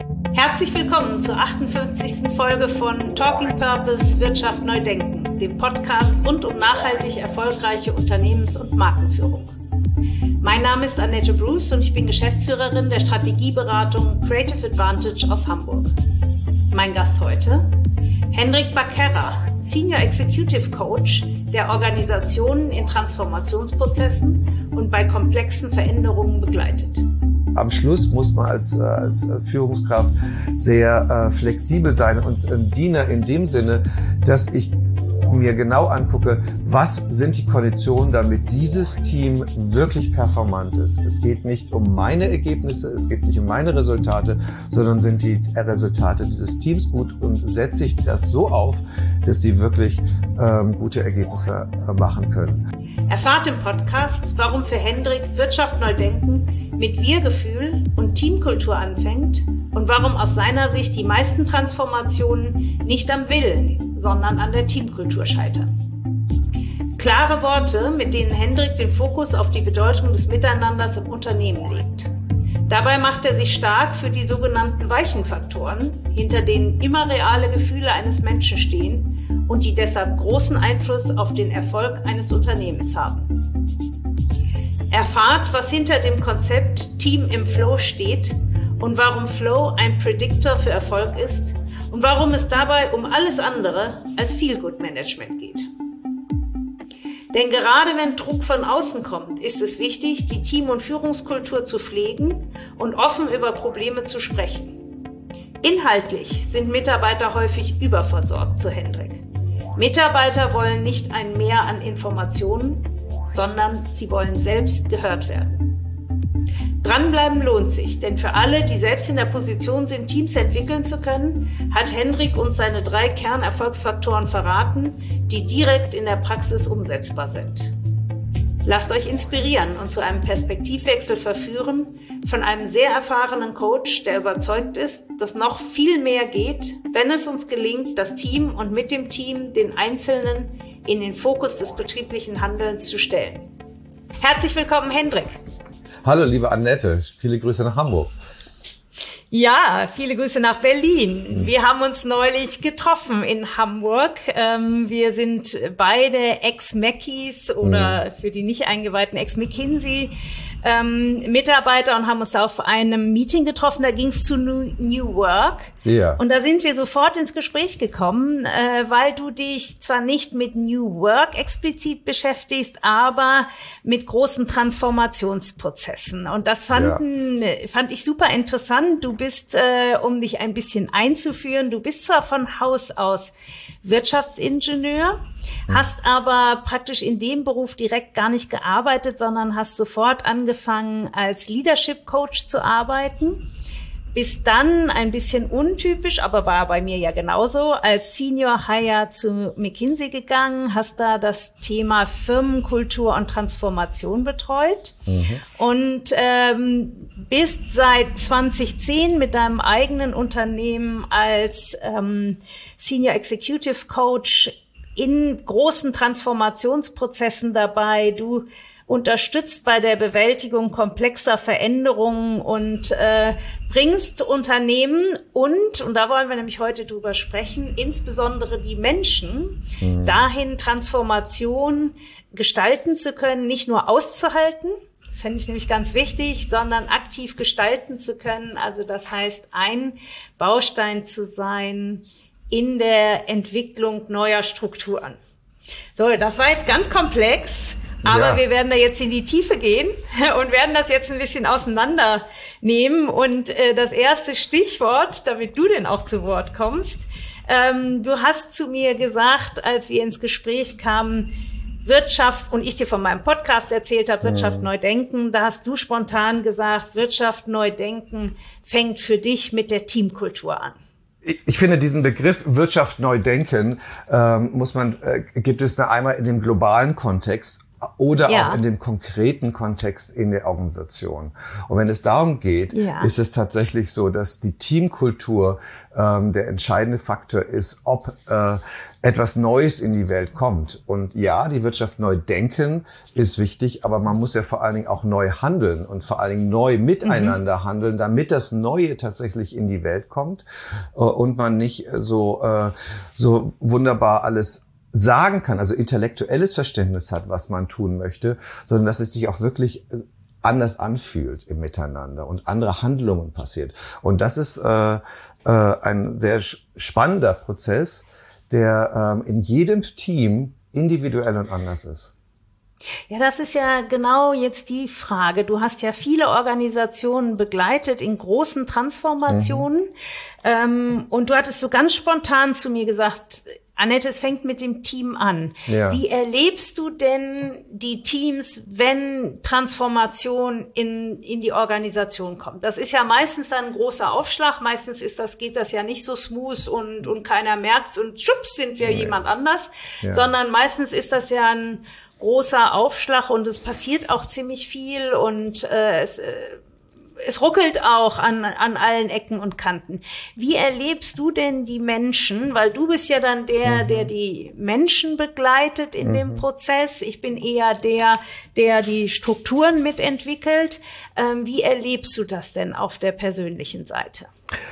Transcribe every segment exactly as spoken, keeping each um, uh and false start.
Herzlich willkommen zur achtundfünfzigsten Folge von Talking Purpose Wirtschaft neu denken, dem Podcast rund um nachhaltig erfolgreiche Unternehmens- und Markenführung. Mein Name ist Annette Bruce und ich bin Geschäftsführerin der Strategieberatung Creative Advantage aus Hamburg. Mein Gast heute, Hendrik Baquera, Senior Executive Coach, der Organisationen in Transformationsprozessen und bei komplexen Veränderungen begleitet. Am Schluss muss man als, als Führungskraft sehr äh, flexibel sein und ein Diener in dem Sinne, dass ich mir genau angucke, was sind die Konditionen, damit dieses Team wirklich performant ist. Es geht nicht um meine Ergebnisse, es geht nicht um meine Resultate, sondern sind die Resultate dieses Teams gut und setze ich das so auf, dass sie wirklich ähm, gute Ergebnisse äh, machen können. Erfahrt im Podcast, warum für Hendrik Wirtschaft neu denken mit Wir-Gefühl und Teamkultur anfängt und warum aus seiner Sicht die meisten Transformationen nicht am Willen, sondern an der Teamkultur scheitern. Klare Worte, mit denen Hendrik den Fokus auf die Bedeutung des Miteinanders im Unternehmen legt. Dabei macht er sich stark für die sogenannten weichen Faktoren, hinter denen immer reale Gefühle eines Menschen stehen und die deshalb großen Einfluss auf den Erfolg eines Unternehmens haben. Erfahrt, was hinter dem Konzept Team im Flow steht und warum Flow ein Prediktor für Erfolg ist und warum es dabei um alles andere als Feel-Good-Management geht. Denn gerade wenn Druck von außen kommt, ist es wichtig, die Team- und Führungskultur zu pflegen und offen über Probleme zu sprechen. Inhaltlich sind Mitarbeiter häufig überversorgt, so Hendrik. Mitarbeiter wollen nicht ein Mehr an Informationen, sondern sie wollen selbst gehört werden. Dranbleiben lohnt sich, denn für alle, die selbst in der Position sind, Teams entwickeln zu können, hat Hendrik uns seine drei Kernerfolgsfaktoren verraten, die direkt in der Praxis umsetzbar sind. Lasst euch inspirieren und zu einem Perspektivwechsel verführen von einem sehr erfahrenen Coach, der überzeugt ist, dass noch viel mehr geht, wenn es uns gelingt, das Team und mit dem Team den Einzelnen in den Fokus des betrieblichen Handelns zu stellen. Herzlich willkommen, Hendrik. Hallo, liebe Annette. Viele Grüße nach Hamburg. Ja, viele Grüße nach Berlin. Wir haben uns neulich getroffen in Hamburg. Ähm, wir sind beide Ex-Mackies oder für die nicht eingeweihten Ex-McKinsey ähm, Mitarbeiter und haben uns auf einem Meeting getroffen. Da ging es zu New Work. Ja. Und da sind wir sofort ins Gespräch gekommen, äh, weil du dich zwar nicht mit New Work explizit beschäftigst, aber mit großen Transformationsprozessen. Und das fanden, ja. fand ich super interessant. Du bist, äh, um dich ein bisschen einzuführen, du bist zwar von Haus aus Wirtschaftsingenieur, hm. hast aber praktisch in dem Beruf direkt gar nicht gearbeitet, sondern hast sofort angefangen, als Leadership Coach zu arbeiten. Bist dann ein bisschen untypisch, aber war bei mir ja genauso, als Senior Hire zu McKinsey gegangen, hast da das Thema Firmenkultur und Transformation betreut mhm. und ähm, bist seit zweitausendzehn mit deinem eigenen Unternehmen als ähm, Senior Executive Coach in großen Transformationsprozessen dabei. Du unterstützt bei der Bewältigung komplexer Veränderungen und äh, bringst Unternehmen und, und da wollen wir nämlich heute drüber sprechen, insbesondere die Menschen, mhm. dahin Transformation gestalten zu können, nicht nur auszuhalten, das fände ich nämlich ganz wichtig, sondern aktiv gestalten zu können. Also das heißt, ein Baustein zu sein in der Entwicklung neuer Strukturen. So, das war jetzt ganz komplex. Aber ja. wir werden da jetzt in die Tiefe gehen und werden das jetzt ein bisschen auseinandernehmen. Und äh, das erste Stichwort, damit du denn auch zu Wort kommst, ähm, du hast zu mir gesagt, als wir ins Gespräch kamen, Wirtschaft, und ich dir von meinem Podcast erzählt habe, Wirtschaft mhm. neu denken, da hast du spontan gesagt, Wirtschaft neu denken fängt für dich mit der Teamkultur an. Ich finde diesen Begriff Wirtschaft neu denken, ähm, muss man, äh, gibt es da einmal in dem globalen Kontext oder ja. auch in dem konkreten Kontext in der Organisation. Und wenn es darum geht, ja. ist es tatsächlich so, dass die Teamkultur ähm, der entscheidende Faktor ist, ob äh, etwas Neues in die Welt kommt. Und ja, die Wirtschaft neu denken ist wichtig, aber man muss ja vor allen Dingen auch neu handeln und vor allen Dingen neu miteinander mhm. handeln, damit das Neue tatsächlich in die Welt kommt äh, und man nicht so äh, so wunderbar alles sagen kann, also intellektuelles Verständnis hat, was man tun möchte, sondern dass es sich auch wirklich anders anfühlt im Miteinander und andere Handlungen passiert. Und das ist äh, äh, ein sehr spannender Prozess, der ähm, in jedem Team individuell und anders ist. Ja, das ist ja genau jetzt die Frage. Du hast ja viele Organisationen begleitet in großen Transformationen. Mhm. Ähm, und du hattest so ganz spontan zu mir gesagt, Annette, es fängt mit dem Team an. Ja. Wie erlebst du denn die Teams, wenn Transformation in, in die Organisation kommt? Das ist ja meistens dann ein großer Aufschlag. Meistens ist das, geht das ja nicht so smooth und, und keiner merkt's und schubs sind wir nee. jemand anders. Ja. Sondern meistens ist das ja ein großer Aufschlag und es passiert auch ziemlich viel und äh, es, äh, es ruckelt auch an, an allen Ecken und Kanten. Wie erlebst du denn die Menschen? Weil du bist ja dann der, mhm. der die Menschen begleitet in mhm. dem Prozess. Ich bin eher der, der die Strukturen mitentwickelt. Ähm, wie erlebst du das denn auf der persönlichen Seite?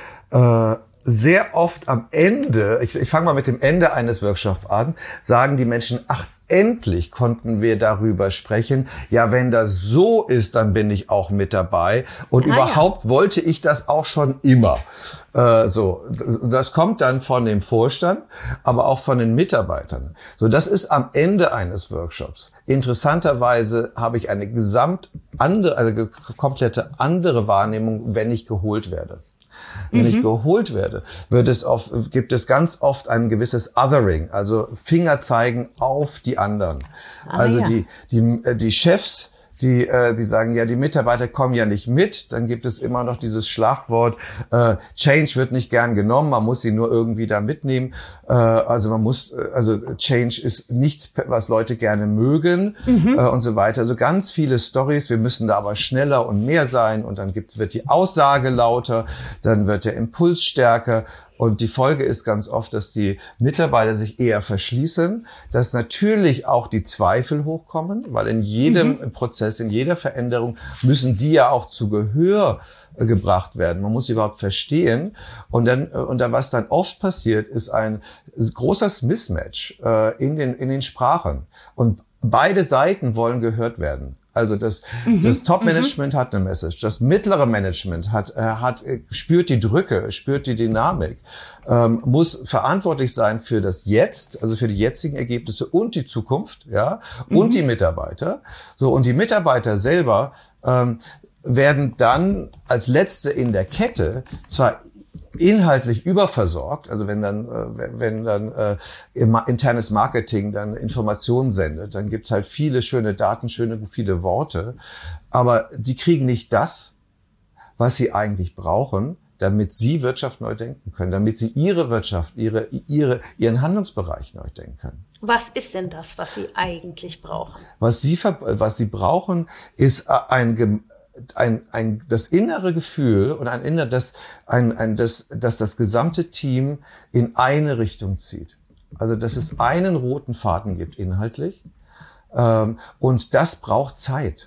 Äh Sehr oft am Ende, ich, ich fange mal mit dem Ende eines Workshops an, sagen die Menschen, ach, endlich konnten wir darüber sprechen. Ja, wenn das so ist, dann bin ich auch mit dabei. Und ah, überhaupt ja. wollte ich das auch schon immer. Äh, so, das, das kommt dann von dem Vorstand, aber auch von den Mitarbeitern. So, das ist am Ende eines Workshops. Interessanterweise habe ich eine gesamt andere, eine komplette andere Wahrnehmung, wenn ich geholt werde. Wenn mhm. ich geholt werde, wird es auf, gibt es ganz oft ein gewisses Othering, also Finger zeigen auf die anderen. Ah, also ja. die, die, die Chefs, die, äh, die sagen, ja, die Mitarbeiter kommen ja nicht mit. Dann gibt es immer noch dieses Schlagwort, äh, Change wird nicht gern genommen, man muss sie nur irgendwie da mitnehmen. Äh, also man muss, also Change ist nichts, was Leute gerne mögen mhm. äh, und so weiter. Also ganz viele Storys, wir müssen da aber schneller und mehr sein und dann gibt's, wird die Aussage lauter, dann wird der Impuls stärker. Und die Folge ist ganz oft, dass die Mitarbeiter sich eher verschließen, dass natürlich auch die Zweifel hochkommen, weil in jedem mhm. Prozess, in jeder Veränderung müssen die ja auch zu Gehör gebracht werden. Man muss sie überhaupt verstehen. Und dann, und dann, was dann oft passiert, ist ein großes Mismatch äh, in den, in den Sprachen. Und beide Seiten wollen gehört werden. Also das, mhm, das Top-Management mhm. hat eine Message, das mittlere Management hat, äh, hat spürt die Drücke, spürt die Dynamik, ähm, muss verantwortlich sein für das Jetzt, also für die jetzigen Ergebnisse und die Zukunft, ja, und mhm. die Mitarbeiter. So, und die Mitarbeiter selber ähm, werden dann als Letzte in der Kette zwar inhaltlich überversorgt, also wenn dann äh, wenn dann äh, internes Marketing dann Informationen sendet, dann gibt's halt viele schöne Daten, schöne viele Worte, aber die kriegen nicht das, was sie eigentlich brauchen, damit sie Wirtschaft neu denken können, damit sie ihre Wirtschaft, ihre ihre ihren Handlungsbereich neu denken können. Was ist denn das, was sie eigentlich brauchen? Was sie was sie brauchen, ist ein Ein, ein, das innere Gefühl und ein inner, das, ein, ein, das, dass das gesamte Team in eine Richtung zieht. Also, dass es einen roten Faden gibt inhaltlich. Ähm, und das braucht Zeit.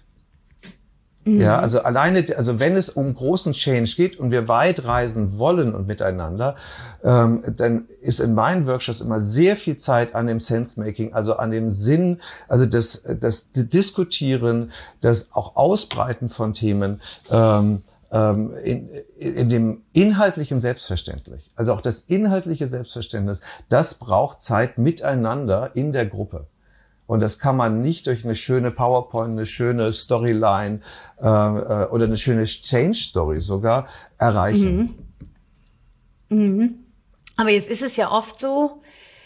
Mhm. Ja, also alleine, also wenn es um großen Change geht und wir weit reisen wollen und miteinander, ähm, dann ist in meinen Workshops immer sehr viel Zeit an dem Sense-Making, also an dem Sinn, also das, das Diskutieren, das auch Ausbreiten von Themen, ähm, ähm, in, in dem inhaltlichen Selbstverständlich. Also auch das inhaltliche Selbstverständnis, das braucht Zeit miteinander in der Gruppe. Und das kann man nicht durch eine schöne PowerPoint, eine schöne Storyline äh, oder eine schöne Change-Story sogar erreichen. Mhm. Mhm. Aber jetzt ist es ja oft so,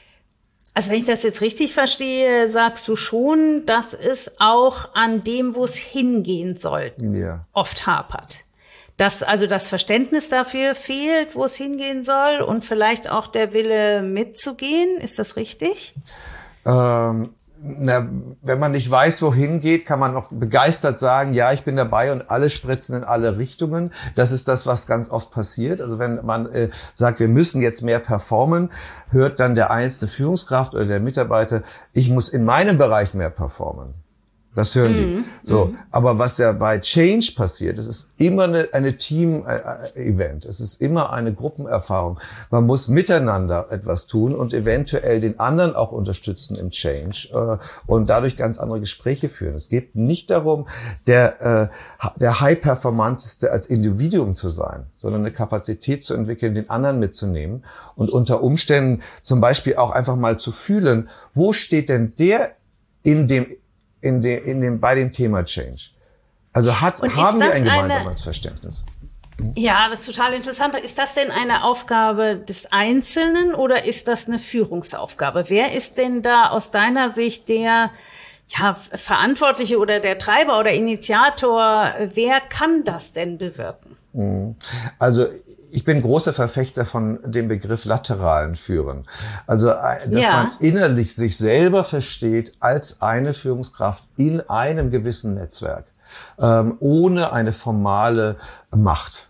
also wenn ich das jetzt richtig verstehe, sagst du schon, dass es auch an dem, wo es hingehen soll, ja. oft hapert. Dass also das Verständnis dafür fehlt, wo es hingehen soll und vielleicht auch der Wille mitzugehen. Ist das richtig? Ähm Na, wenn man nicht weiß, wohin geht, kann man noch begeistert sagen, ja, ich bin dabei und alle spritzen in alle Richtungen. Das ist das, was ganz oft passiert. Also wenn man äh, sagt, wir müssen jetzt mehr performen, hört dann der einzelne Führungskraft oder der Mitarbeiter, ich muss in meinem Bereich mehr performen. Das hören die. Mm, so, mm. Aber was ja bei Change passiert, es ist immer eine, eine Team-Event. Es ist immer eine Gruppenerfahrung. Man muss miteinander etwas tun und eventuell den anderen auch unterstützen im Change äh, und dadurch ganz andere Gespräche führen. Es geht nicht darum, der, äh, der High-Performanteste als Individuum zu sein, sondern eine Kapazität zu entwickeln, den anderen mitzunehmen und unter Umständen zum Beispiel auch einfach mal zu fühlen, wo steht denn der in dem in dem, in dem, bei dem Thema Change. Also hat, haben wir ein gemeinsames eine, Verständnis. Hm? Ja, das ist total interessant. Ist das denn eine Aufgabe des Einzelnen oder ist das eine Führungsaufgabe? Wer ist denn da aus deiner Sicht der, ja, Verantwortliche oder der Treiber oder Initiator? Wer kann das denn bewirken? Also, ich bin großer Verfechter von dem Begriff lateralen Führen. Also, dass ja. man innerlich sich selber versteht als eine Führungskraft in einem gewissen Netzwerk, ähm, ohne eine formale Macht.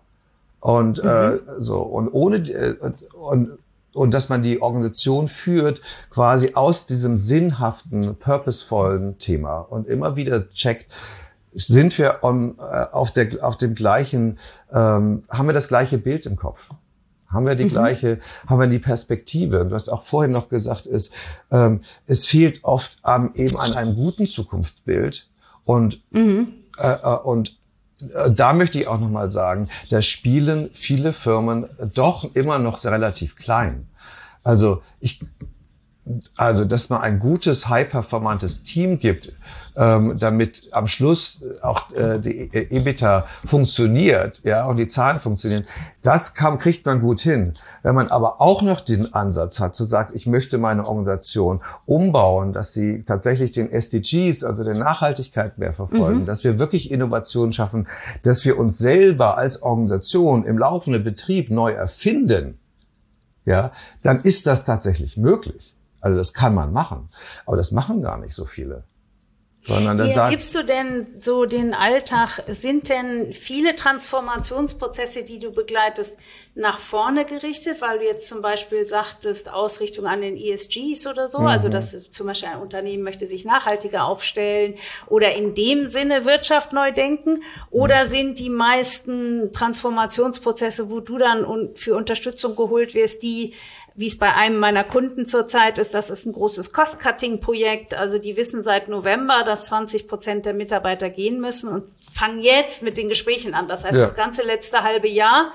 Und, mhm. äh, so, und ohne, äh, und, und dass man die Organisation führt, quasi aus diesem sinnhaften, purposevollen Thema und immer wieder checkt, sind wir on, äh, auf der auf dem gleichen, ähm, haben wir das gleiche Bild im Kopf? Haben wir die mhm. gleiche, haben wir die Perspektive? Und was auch vorhin noch gesagt ist, ähm, es fehlt oft ähm, eben an einem guten Zukunftsbild. Und mhm. äh, und äh, da möchte ich auch nochmal sagen, da spielen viele Firmen doch immer noch relativ klein. Also ich Also, dass man ein gutes, high-performantes Team gibt, ähm, damit am Schluss auch äh, die EBITDA funktioniert, ja, und die Zahlen funktionieren, das kann, kriegt man gut hin. Wenn man aber auch noch den Ansatz hat, zu sagen, ich möchte meine Organisation umbauen, dass sie tatsächlich den S D Gs, also der Nachhaltigkeit mehr verfolgen, mhm. dass wir wirklich Innovationen schaffen, dass wir uns selber als Organisation im laufenden Betrieb neu erfinden, ja, dann ist das tatsächlich möglich. Also das kann man machen, aber das machen gar nicht so viele. Sondern dann Wie sagt, erlebst du denn so den Alltag? Sind denn viele Transformationsprozesse, die du begleitest, nach vorne gerichtet, weil du jetzt zum Beispiel sagtest, Ausrichtung an den E S Gs oder so, mhm. also dass zum Beispiel ein Unternehmen möchte sich nachhaltiger aufstellen oder in dem Sinne Wirtschaft neu denken, oder mhm. sind die meisten Transformationsprozesse, wo du dann für Unterstützung geholt wirst, die, wie es bei einem meiner Kunden zurzeit ist, das ist ein großes Cost-Cutting-Projekt. Also die wissen seit November, dass zwanzig Prozent der Mitarbeiter gehen müssen und fangen jetzt mit den Gesprächen an. Das heißt, ja. das ganze letzte halbe Jahr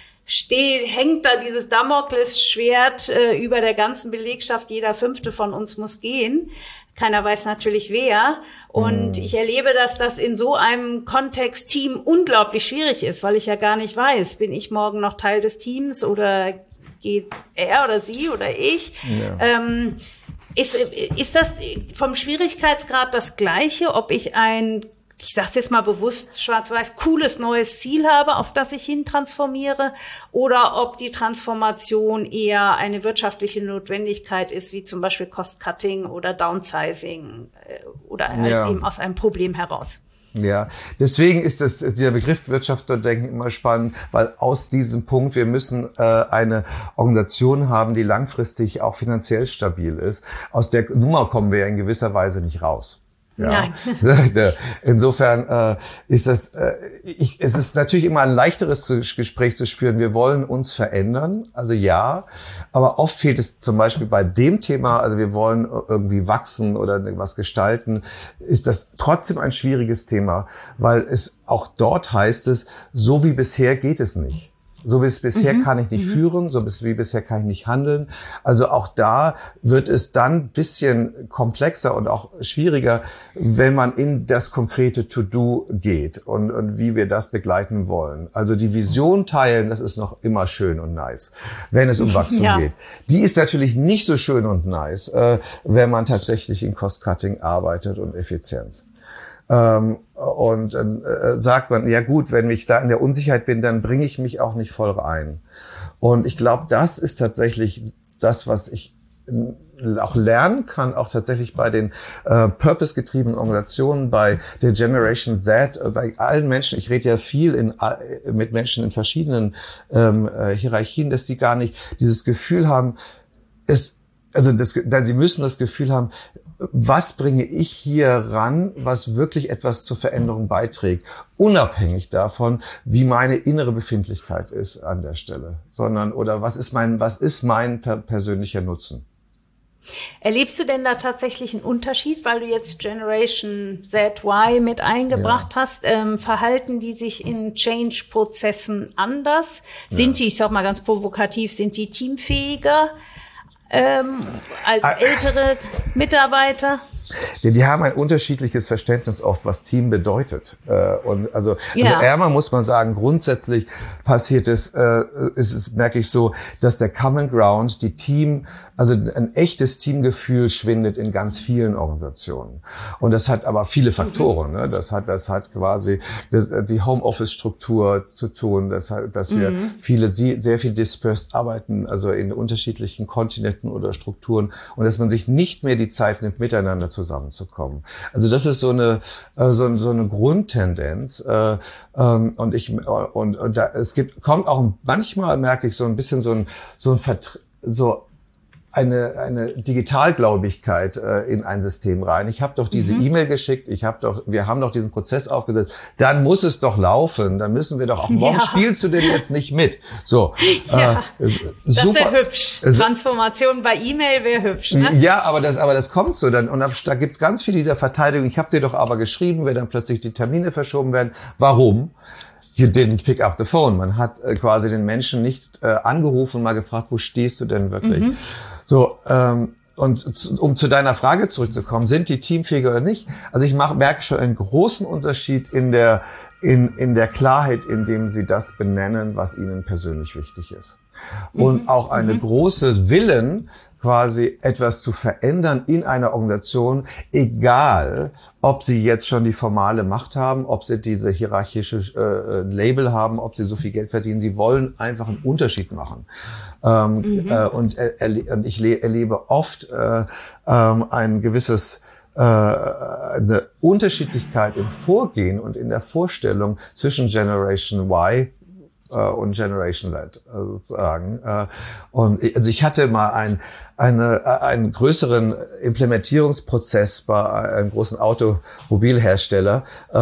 steht, hängt da dieses Damoklesschwert äh, über der ganzen Belegschaft. Jeder Fünfte von uns muss gehen. Keiner weiß natürlich wer. Und mm. ich erlebe, dass das in so einem Kontext Team unglaublich schwierig ist, weil ich ja gar nicht weiß, bin ich morgen noch Teil des Teams oder geht er oder sie oder ich. Ja. Ähm, ist, ist das vom Schwierigkeitsgrad das Gleiche, ob ich ein, ich sage es jetzt mal bewusst, schwarz-weiß, cooles neues Ziel habe, auf das ich hin transformiere, oder ob die Transformation eher eine wirtschaftliche Notwendigkeit ist, wie zum Beispiel Cost-Cutting oder Downsizing oder halt ja. eben aus einem Problem heraus? Ja, deswegen ist das, dieser Begriff Wirtschaftsdenken immer spannend, weil aus diesem Punkt, wir müssen äh, eine Organisation haben, die langfristig auch finanziell stabil ist. Aus der Nummer kommen wir ja in gewisser Weise nicht raus. Ja. Nein. Insofern äh, ist das, äh, ich, es ist natürlich immer ein leichteres Gespräch zu spüren. Wir wollen uns verändern, also ja, aber oft fehlt es zum Beispiel bei dem Thema, also wir wollen irgendwie wachsen oder was gestalten, ist das trotzdem ein schwieriges Thema, weil es auch dort heißt es, so wie bisher geht es nicht. So wie es bisher mhm. kann ich nicht mhm. führen, so wie bisher kann ich nicht handeln. Also auch da wird es dann ein bisschen komplexer und auch schwieriger, wenn man in das konkrete To-Do geht und, und wie wir das begleiten wollen. Also die Vision teilen, das ist noch immer schön und nice, wenn es um Wachstum ja. geht. Die ist natürlich nicht so schön und nice, äh, wenn man tatsächlich in Cost-Cutting arbeitet und Effizienz. Ähm, und dann äh, sagt man, ja gut, wenn ich da in der Unsicherheit bin, dann bringe ich mich auch nicht voll rein. Und ich glaube, das ist tatsächlich das, was ich auch lernen kann, auch tatsächlich bei den äh, purpose-getriebenen Organisationen, bei der Generation Z, äh, bei allen Menschen. Ich rede ja viel in, äh, mit Menschen in verschiedenen ähm, äh, Hierarchien, dass die gar nicht dieses Gefühl haben, es, also das, denn sie müssen das Gefühl haben, was bringe ich hier ran, was wirklich etwas zur Veränderung beiträgt, unabhängig davon, wie meine innere Befindlichkeit ist an der Stelle, sondern oder was ist mein was ist mein per- persönlicher Nutzen? Erlebst du denn da tatsächlich einen Unterschied, weil du jetzt Generation Z Y mit eingebracht ja. hast? Ähm, verhalten die sich in Change-Prozessen anders? Ja. Sind die, ich sag mal ganz provokativ, sind die teamfähiger ähm, als ältere Mitarbeiter? Die, die haben ein unterschiedliches Verständnis oft, was Team bedeutet. Äh, und also, ja. also ärmer muss man sagen, grundsätzlich passiert es, äh, ist es, merke ich so, dass der Common Ground, die Team, also ein echtes Teamgefühl schwindet in ganz vielen Organisationen. Und das hat aber viele Faktoren. Mhm. Ne? Das hat, das hat quasi das, die Homeoffice-Struktur zu tun, das hat, dass wir mhm. viele, sehr viel dispersed arbeiten, also in unterschiedlichen Kontinenten oder Strukturen, und dass man sich nicht mehr die Zeit nimmt, miteinander zusammenzukommen. Also das ist so eine äh, so, so eine Grundtendenz äh, ähm, und ich und, und da, es gibt kommt auch manchmal, merke ich, so ein bisschen so ein so ein Vertr- so eine eine Digitalgläubigkeit äh, in ein System rein. Ich habe doch diese mhm. E-Mail geschickt, ich habe doch wir haben doch diesen Prozess aufgesetzt, dann muss es doch laufen, dann müssen wir doch auch, warum ja. spielst du denn jetzt nicht mit? So, ja, äh, das wäre hübsch. Transformation bei E-Mail wäre hübsch, ne? Ja, aber das aber das kommt so dann, und da gibt's ganz viele dieser Verteidigung. Ich habe dir doch aber geschrieben, wenn dann plötzlich die Termine verschoben werden. Warum? You didn't pick up the phone. Man hat äh, quasi den Menschen nicht äh, angerufen und mal gefragt, wo stehst du denn wirklich? Mhm. So, ähm, und zu, um zu deiner Frage zurückzukommen, sind die teamfähig oder nicht? Also ich mach, merke schon einen großen Unterschied in der in in der Klarheit, in dem sie das benennen, was ihnen persönlich wichtig ist. Und mhm. auch eine mhm. große Willen, quasi etwas zu verändern in einer Organisation, egal, ob sie jetzt schon die formale Macht haben, ob sie diese hierarchische äh, Label haben, ob sie so viel Geld verdienen. Sie wollen einfach einen Unterschied machen. Ähm, mhm. äh, und, äh, und ich le- erlebe oft äh, ähm, ein gewisses äh, eine Unterschiedlichkeit im Vorgehen und in der Vorstellung zwischen Generation Y und Generation Z sozusagen. Und also ich hatte mal ein, eine, einen größeren Implementierungsprozess bei einem großen Automobilhersteller,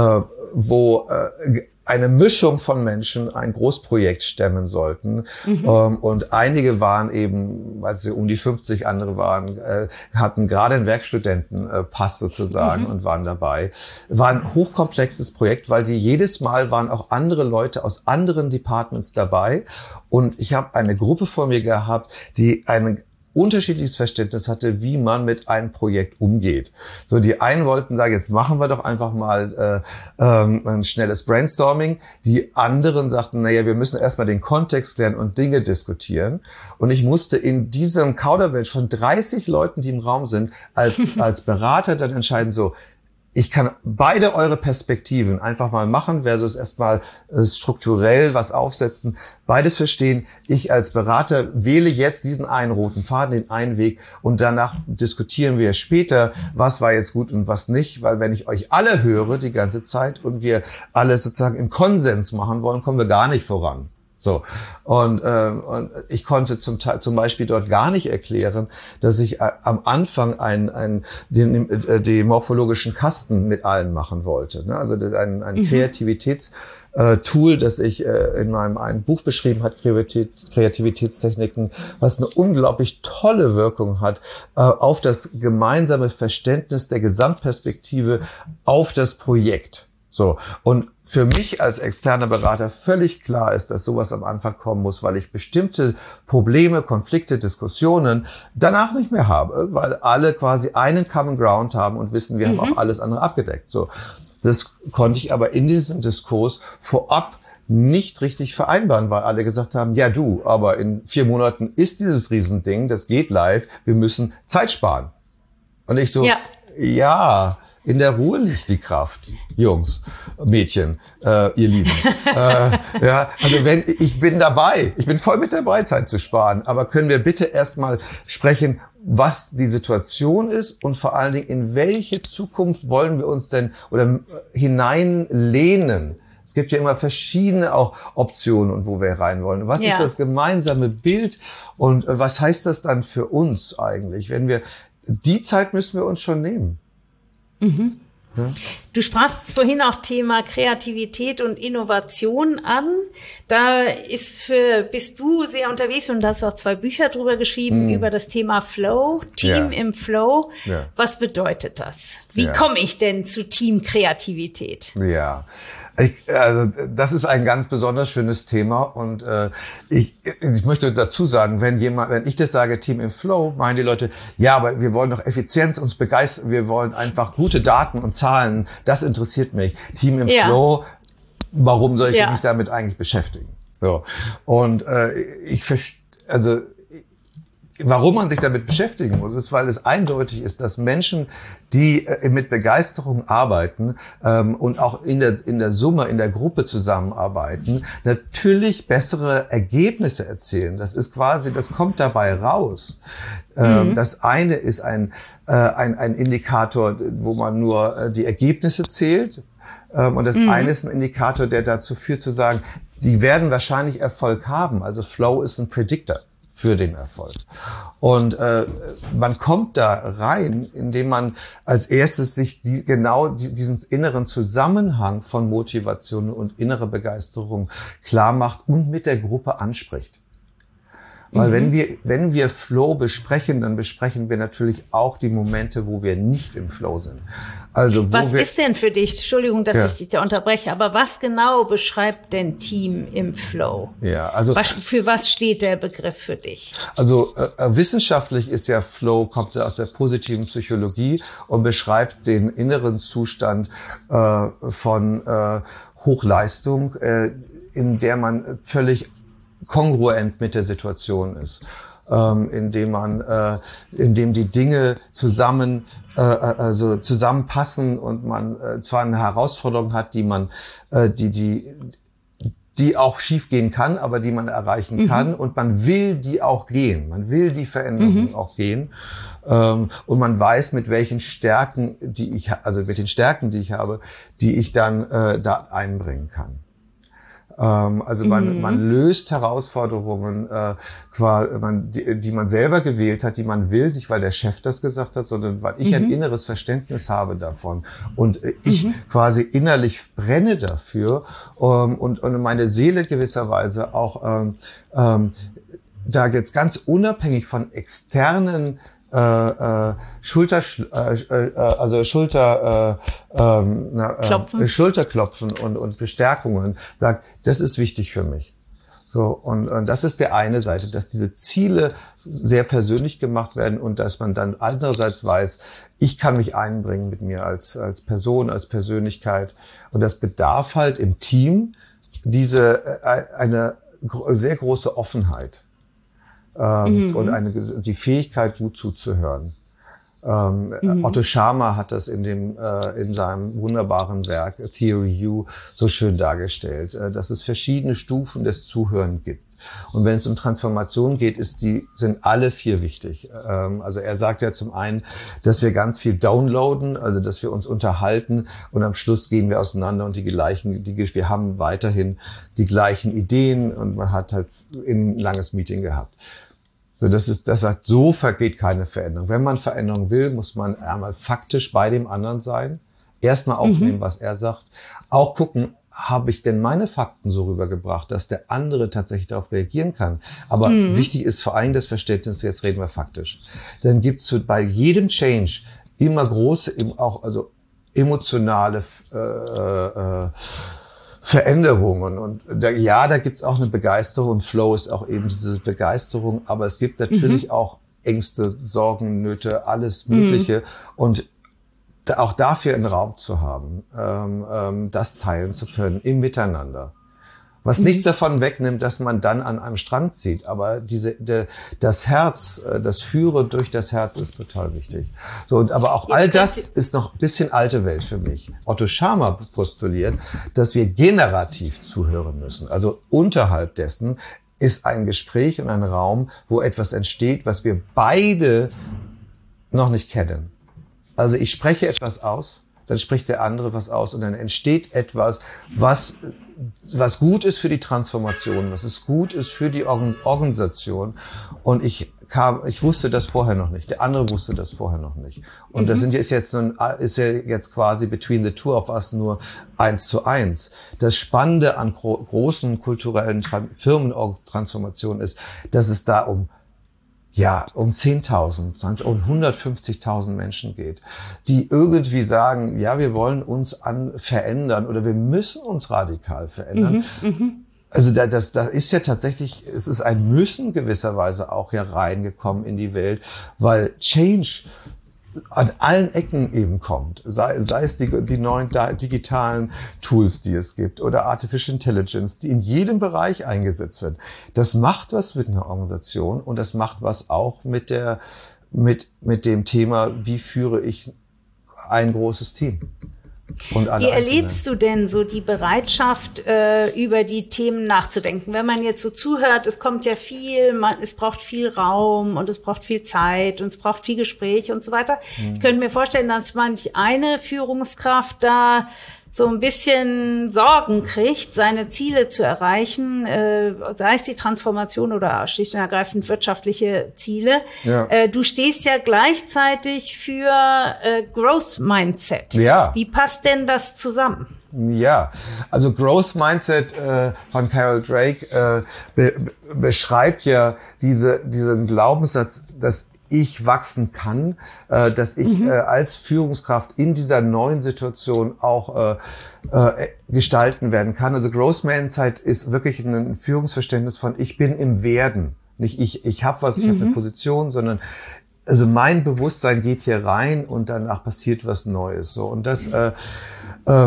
wo eine Mischung von Menschen ein Großprojekt stemmen sollten. Mhm. Ähm, und einige waren eben, weil sie um die fünfzig, andere waren, äh, hatten gerade einen Werkstudentenpass sozusagen mhm. und waren dabei. War ein hochkomplexes Projekt, weil die jedes Mal waren auch andere Leute aus anderen Departments dabei. Und ich habe eine Gruppe vor mir gehabt, die eine unterschiedliches Verständnis hatte, wie man mit einem Projekt umgeht. So, die einen wollten sagen, jetzt machen wir doch einfach mal äh, ähm, ein schnelles Brainstorming. Die anderen sagten, naja, wir müssen erstmal den Kontext klären und Dinge diskutieren. Und ich musste in diesem Kauderwelsch von dreißig Leuten, die im Raum sind, als als Berater dann entscheiden, so, ich kann beide eure Perspektiven einfach mal machen versus erstmal äh, strukturell was aufsetzen. Beides verstehen. Ich als Berater wähle jetzt diesen einen roten Faden, den einen Weg, und danach diskutieren wir später, was war jetzt gut und was nicht. Weil wenn ich euch alle höre die ganze Zeit und wir alles sozusagen im Konsens machen wollen, kommen wir gar nicht voran. So, und, äh, und ich konnte zum Teil, zum Beispiel dort gar nicht erklären, dass ich äh, am Anfang ein, ein, den, äh, die morphologischen Kasten mit allen machen wollte. Ne? Also ein, ein mhm. Kreativitätstool, das ich äh, in meinem einen Buch beschrieben hat, Kreativität, Kreativitätstechniken, was eine unglaublich tolle Wirkung hat äh, auf das gemeinsame Verständnis der Gesamtperspektive auf das Projekt. So, und für mich als externer Berater völlig klar ist, dass sowas am Anfang kommen muss, weil ich bestimmte Probleme, Konflikte, Diskussionen danach nicht mehr habe, weil alle quasi einen Common Ground haben und wissen, wir mhm. haben auch alles andere abgedeckt. So, das konnte ich aber in diesem Diskurs vorab nicht richtig vereinbaren, weil alle gesagt haben, ja du, aber in vier Monaten ist dieses Riesending, das geht live, wir müssen Zeit sparen. Und ich so, ja, ja in der Ruhe liegt die Kraft, Jungs, Mädchen, äh, ihr Lieben. äh, ja, also wenn ich bin dabei, ich bin voll mit dabei, Zeit zu sparen. Aber können wir bitte erstmal sprechen, was die Situation ist und vor allen Dingen, in welche Zukunft wollen wir uns denn oder hineinlehnen. Es gibt ja immer verschiedene auch Optionen und wo wir rein wollen. Was ja. ist das gemeinsame Bild und was heißt das dann für uns eigentlich? Wenn wir, die Zeit müssen wir uns schon nehmen. Mhm. Ja. Du sprachst vorhin auch Thema Kreativität und Innovation an. Da ist für, bist du sehr unterwegs und hast auch zwei Bücher drüber geschrieben, mm. über das Thema Flow, Team ja. im Flow. Ja. Was bedeutet das? Wie ja. komme ich denn zu Teamkreativität? Ja, ich, also das ist ein ganz besonders schönes Thema und äh, ich, ich möchte dazu sagen, wenn jemand, wenn ich das sage, Team im Flow, meinen die Leute, ja, aber wir wollen doch Effizienz, uns begeistern, wir wollen einfach gute Daten und Zahlen. Das interessiert mich. Team im ja. Flow, warum soll ich ja. mich damit eigentlich beschäftigen? So. Und äh, ich verstehe, also warum man sich damit beschäftigen muss, ist, weil es eindeutig ist, dass Menschen, die äh, mit Begeisterung arbeiten ähm, und auch in der in der Summe, in der Gruppe zusammenarbeiten, natürlich bessere Ergebnisse erzielen. Das ist quasi, das kommt dabei raus. Ähm, mhm. Das eine ist ein äh, ein, ein Indikator, wo man nur äh, die Ergebnisse zählt. Ähm, und das mhm. eine ist ein Indikator, der dazu führt zu sagen, die werden wahrscheinlich Erfolg haben. Also Flow ist ein Predictor für den Erfolg. Und äh, man kommt da rein, indem man als erstes sich die, genau die, diesen inneren Zusammenhang von Motivation und innere Begeisterung klar macht und mit der Gruppe anspricht. Weil mhm. wenn wir wenn wir Flow besprechen, dann besprechen wir natürlich auch die Momente, wo wir nicht im Flow sind. Also wo was wir, ist denn für dich, Entschuldigung, dass ja. ich dich da unterbreche, aber was genau beschreibt denn Team im Flow? Ja, also was, für was steht der Begriff für dich? Also äh, wissenschaftlich ist ja Flow, kommt aus der positiven Psychologie und beschreibt den inneren Zustand äh, von äh, Hochleistung, äh, in der man völlig kongruent mit der Situation ist, ähm, indem man, äh, indem die Dinge zusammen, äh, also zusammenpassen und man äh, zwar eine Herausforderung hat, die man, äh, die die die auch schief gehen kann, aber die man erreichen mhm. kann und man will die auch gehen, man will die Veränderungen mhm. auch gehen ähm, und man weiß, mit welchen Stärken, die ich, also mit den Stärken, die ich habe, die ich dann äh, da einbringen kann. Also man, mhm. man löst Herausforderungen, äh, man, die, die man selber gewählt hat, die man will, nicht weil der Chef das gesagt hat, sondern weil ich mhm. ein inneres Verständnis habe davon und äh, ich mhm. quasi innerlich brenne dafür ähm, und, und meine Seele gewisserweise auch ähm, ähm, da jetzt ganz unabhängig von externen Äh, äh, Schulter, äh, äh, also Schulter, äh, äh, na, äh, Schulterklopfen und, und Bestärkungen sagt, das ist wichtig für mich. So und, und das ist der eine Seite, dass diese Ziele sehr persönlich gemacht werden und dass man dann andererseits weiß, ich kann mich einbringen mit mir als als Person, als Persönlichkeit und das bedarf halt im Team diese äh, eine sehr große Offenheit. Ähm, mhm. Und eine, die Fähigkeit, gut zuzuhören. Ähm, mhm. Otto Scharmer hat das in dem äh, in seinem wunderbaren Werk Theory U so schön dargestellt, äh, dass es verschiedene Stufen des Zuhörens gibt. Und wenn es um Transformation geht, ist die sind alle vier wichtig. Ähm, also er sagt ja zum einen, dass wir ganz viel downloaden, also dass wir uns unterhalten und am Schluss gehen wir auseinander und die gleichen, die wir haben weiterhin die gleichen Ideen und man hat halt ein langes Meeting gehabt. So, das ist, das sagt, so vergeht keine Veränderung. Wenn man Veränderung will, muss man einmal faktisch bei dem anderen sein, erstmal aufnehmen, mhm. was er sagt, auch gucken, habe ich denn meine Fakten so rübergebracht, dass der andere tatsächlich darauf reagieren kann. Aber mhm. wichtig ist vor allem das Verständnis, jetzt reden wir faktisch. Dann gibt es bei jedem Change immer große, auch also emotionale äh, äh, Veränderungen und da, ja, da gibt's auch eine Begeisterung. Flow ist auch eben diese Begeisterung, aber es gibt natürlich mhm. auch Ängste, Sorgen, Nöte, alles Mögliche mhm. und da, auch dafür einen Raum zu haben, ähm, ähm, das teilen zu können im Miteinander. Was mhm. nichts davon wegnimmt, dass man dann an einem Strang zieht, aber diese, de, das Herz, das Führen durch das Herz ist total wichtig. So, und aber auch all das ist noch ein bisschen alte Welt für mich. Otto Scharmer postuliert, dass wir generativ zuhören müssen, also unterhalb dessen ist ein Gespräch und ein Raum, wo etwas entsteht, was wir beide noch nicht kennen. Also ich spreche etwas aus, dann spricht der andere was aus und dann entsteht etwas, was was gut ist für die Transformation, was es gut ist für die Organ- Organisation. Und ich kam, ich wusste das vorher noch nicht. Der andere wusste das vorher noch nicht. Und mhm. das sind ist jetzt so ein, ist ja jetzt quasi between the two of us nur eins zu eins. Das Spannende an gro- großen kulturellen Tran- Firmentransformationen ist, dass es da um ja, um zehntausend, um hundertfünfzigtausend Menschen geht, die irgendwie sagen, ja, wir wollen uns an verändern oder wir müssen uns radikal verändern. Mhm, mh. Also da, das, das ist ja tatsächlich, es ist ein Müssen gewisserweise auch hier reingekommen in die Welt, weil Change an allen Ecken eben kommt, sei, sei es die, die neuen digitalen Tools, die es gibt, oder Artificial Intelligence, die in jedem Bereich eingesetzt wird. Das macht was mit einer Organisation und das macht was auch mit der, mit, mit dem Thema, wie führe ich ein großes Team. Und alle Wie erlebst du denn so die Bereitschaft, äh, über die Themen nachzudenken? Wenn man jetzt so zuhört, es kommt ja viel, man, es braucht viel Raum und es braucht viel Zeit und es braucht viel Gespräch und so weiter. Mhm. Ich könnte mir vorstellen, dass manch eine Führungskraft da so ein bisschen Sorgen kriegt, seine Ziele zu erreichen, äh, sei es die Transformation oder schlicht und ergreifend wirtschaftliche Ziele. Ja. Äh, du stehst ja gleichzeitig für äh, Growth Mindset. Ja. Wie passt denn das zusammen? Ja, also Growth Mindset äh, von Carol Drake äh, be- beschreibt ja diese diesen Glaubenssatz, dass ich wachsen kann, äh, dass ich mhm. äh, als Führungskraft in dieser neuen Situation auch äh, äh, gestalten werden kann. Also Growth Mindset ist wirklich ein Führungsverständnis von ich bin im Werden. Nicht ich, ich habe was, ich mhm. habe eine Position, sondern also mein Bewusstsein geht hier rein und danach passiert was Neues. So und das, äh, äh,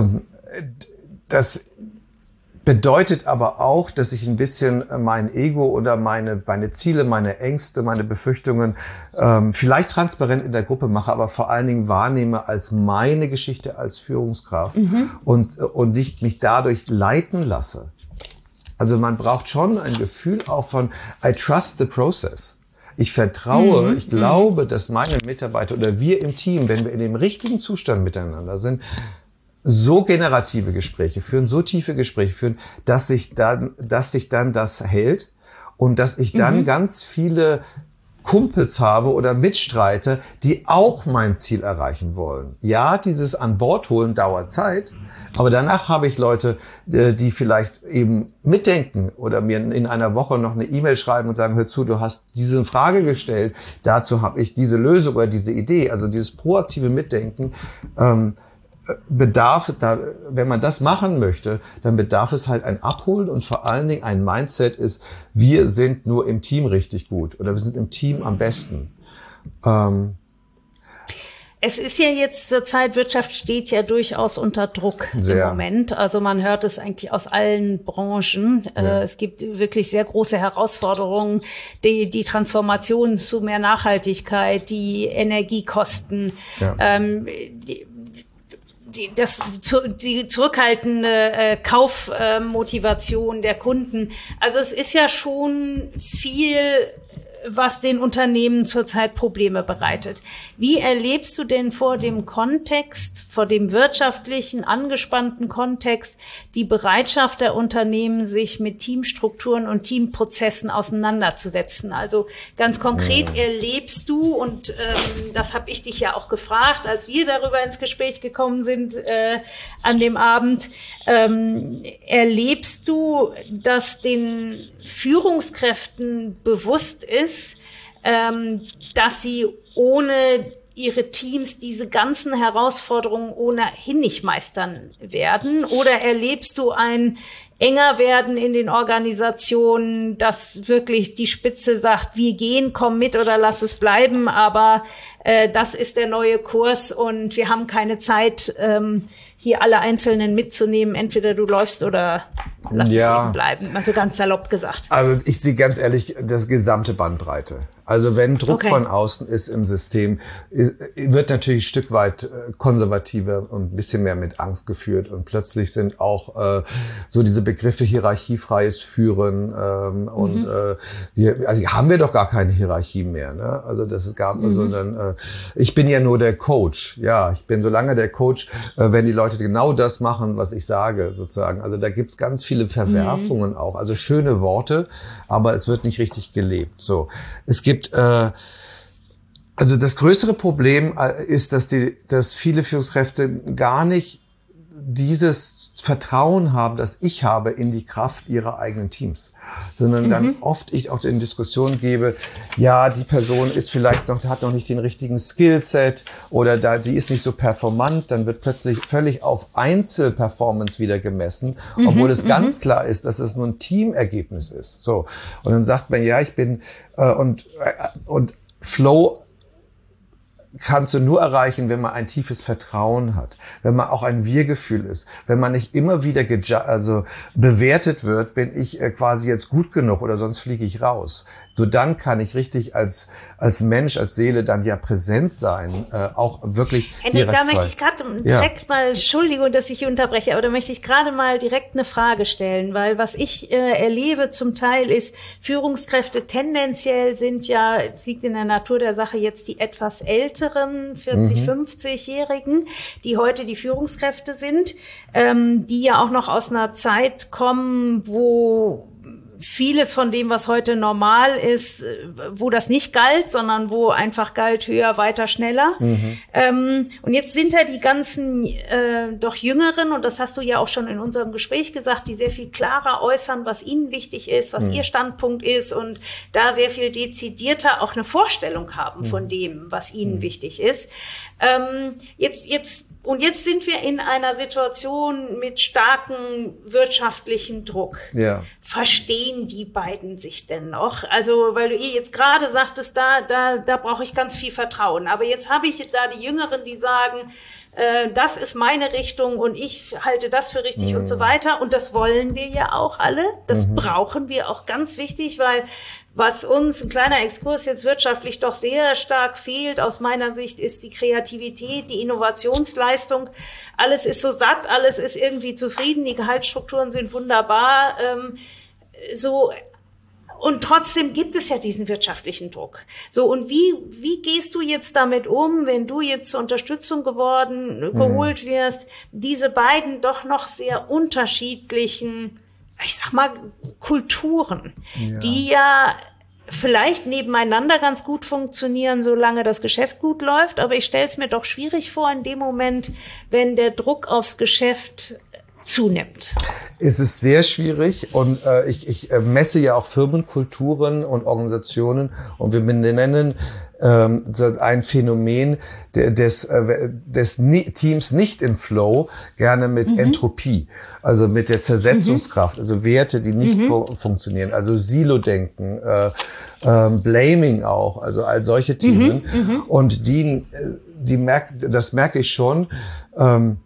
das bedeutet aber auch, dass ich ein bisschen mein Ego oder meine meine Ziele, meine Ängste, meine Befürchtungen ähm, vielleicht transparent in der Gruppe mache, aber vor allen Dingen wahrnehme als meine Geschichte als Führungskraft mhm. und und nicht mich dadurch leiten lasse. Also man braucht schon ein Gefühl auch von I trust the process. Ich vertraue, mhm. ich glaube, dass meine Mitarbeiter oder wir im Team, wenn wir in dem richtigen Zustand miteinander sind, so generative Gespräche führen, so tiefe Gespräche führen, dass sich dann, dass sich dann das hält und dass ich dann mhm. ganz viele Kumpels habe oder Mitstreiter, die auch mein Ziel erreichen wollen. Ja, dieses an Bord holen dauert Zeit, aber danach habe ich Leute, die vielleicht eben mitdenken oder mir in einer Woche noch eine E-Mail schreiben und sagen, hör zu, du hast diese Frage gestellt, dazu habe ich diese Lösung oder diese Idee, also dieses proaktive Mitdenken, ähm, bedarf, da, wenn man das machen möchte, dann bedarf es halt ein Abholen und vor allen Dingen ein Mindset ist, wir sind nur im Team richtig gut oder wir sind im Team am besten. Ähm, Es ist ja jetzt zur Zeit, Wirtschaft steht ja durchaus unter Druck sehr. Im Moment. Also man hört es eigentlich aus allen Branchen. Ja. Es gibt wirklich sehr große Herausforderungen. Die, die Transformation zu mehr Nachhaltigkeit, die Energiekosten, ja. ähm, die, Die, das, die zurückhaltende äh, Kaufmotivation äh, der Kunden. Also es ist ja schon viel, was den Unternehmen zurzeit Probleme bereitet. Wie erlebst du denn vor dem Kontext, vor dem wirtschaftlichen, angespannten Kontext, die Bereitschaft der Unternehmen, sich mit Teamstrukturen und Teamprozessen auseinanderzusetzen? Also ganz konkret ja. erlebst du, und ähm, das habe ich dich ja auch gefragt, als wir darüber ins Gespräch gekommen sind äh, an dem Abend, ähm, erlebst du, dass den Führungskräften bewusst ist, ähm, dass sie ohne ihre Teams diese ganzen Herausforderungen ohnehin nicht meistern werden? Oder erlebst du ein enger werden in den Organisationen, dass wirklich die Spitze sagt, wir gehen, komm mit oder lass es bleiben, aber äh, das ist der neue Kurs und wir haben keine Zeit, ähm, hier alle Einzelnen mitzunehmen, entweder du läufst oder Lass ja. es eben bleiben, mal so ganz salopp gesagt. Also ich sehe ganz ehrlich das gesamte Bandbreite. Also wenn Druck okay. von außen ist im System, wird natürlich ein Stück weit konservativer und ein bisschen mehr mit Angst geführt. Und plötzlich sind auch äh, so diese Begriffe hierarchiefreies Führen ähm, mhm. und äh, wir, also haben wir doch gar keine Hierarchie mehr. Ne? Also das ist gar, mhm. sondern äh, ich bin ja nur der Coach. Ja, ich bin so lange der Coach, äh, wenn die Leute genau das machen, was ich sage, sozusagen. Also da gibt's ganz viele Verwerfungen mhm. auch. Also schöne Worte, aber es wird nicht richtig gelebt. So, es gibt Äh, also das größere Problem ist, dass die, dass viele Führungskräfte gar nicht dieses Vertrauen haben, das ich habe in die Kraft ihrer eigenen Teams, sondern mhm. dann oft ich auch in Diskussionen gebe, ja, die Person ist vielleicht noch, hat noch nicht den richtigen Skillset oder da, die ist nicht so performant, dann wird plötzlich völlig auf Einzelperformance wieder gemessen, mhm. obwohl es mhm. ganz klar ist, dass es nur ein Teamergebnis ist. So. Und dann sagt man, ja, ich bin, äh, und, äh, und Flow kannst du nur erreichen, wenn man ein tiefes Vertrauen hat, wenn man auch ein Wir-Gefühl ist, wenn man nicht immer wieder geja- also bewertet wird, bin ich äh, quasi jetzt gut genug oder sonst fliege ich raus. Nur dann kann ich richtig als als Mensch, als Seele dann ja präsent sein, äh, auch wirklich. Henrik, da möchte ich gerade direkt ja. mal, Entschuldigung, dass ich hier unterbreche, aber da möchte ich gerade mal direkt eine Frage stellen, weil was ich äh, erlebe zum Teil ist, Führungskräfte tendenziell sind ja, es liegt in der Natur der Sache, jetzt die etwas älteren vierzig-, mhm. fünfzigjährigen, die heute die Führungskräfte sind, ähm, die ja auch noch aus einer Zeit kommen, wo vieles von dem, was heute normal ist, wo das nicht galt, sondern wo einfach galt höher, weiter, schneller. Mhm. Ähm, und jetzt sind ja die ganzen äh, doch Jüngeren, und das hast du ja auch schon in unserem Gespräch gesagt, die sehr viel klarer äußern, was ihnen wichtig ist, was mhm. ihr Standpunkt ist und da sehr viel dezidierter auch eine Vorstellung haben mhm. von dem, was ihnen mhm. wichtig ist. Ähm, jetzt, jetzt Und jetzt sind wir in einer Situation mit starkem wirtschaftlichen Druck. Ja. Verstehen die beiden sich denn noch? Also, weil du eh jetzt gerade sagtest, da, da, da brauche ich ganz viel Vertrauen. Aber jetzt habe ich da die Jüngeren, die sagen, äh, das ist meine Richtung und ich halte das für richtig mhm. und so weiter. Und das wollen wir ja auch alle. Das mhm. brauchen wir auch ganz wichtig, weil was uns, ein kleiner Exkurs jetzt wirtschaftlich doch sehr stark fehlt, aus meiner Sicht, ist die Kreativität, die Innovationsleistung. Alles ist so satt, alles ist irgendwie zufrieden, die Gehaltsstrukturen sind wunderbar, ähm, so. Und trotzdem gibt es ja diesen wirtschaftlichen Druck. So, und wie, wie gehst du jetzt damit um, wenn du jetzt zur Unterstützung geworden, mhm. geholt wirst, diese beiden doch noch sehr unterschiedlichen, ich sag mal, Kulturen, ja. die ja vielleicht nebeneinander ganz gut funktionieren, solange das Geschäft gut läuft. Aber ich stelle es mir doch schwierig vor in dem Moment, wenn der Druck aufs Geschäft zunimmt. Es ist sehr schwierig und äh, ich, ich äh, messe ja auch Firmenkulturen und Organisationen und wir benennen ähm, ein Phänomen de, des, äh, des Ni- Teams nicht im Flow gerne mit mhm. Entropie, also mit der Zersetzungskraft, mhm. also Werte, die nicht mhm. fu- funktionieren, also Silo-Denken, äh, äh, Blaming auch, also all solche Themen mhm. und die, die merk, das merke ich schon, ähm,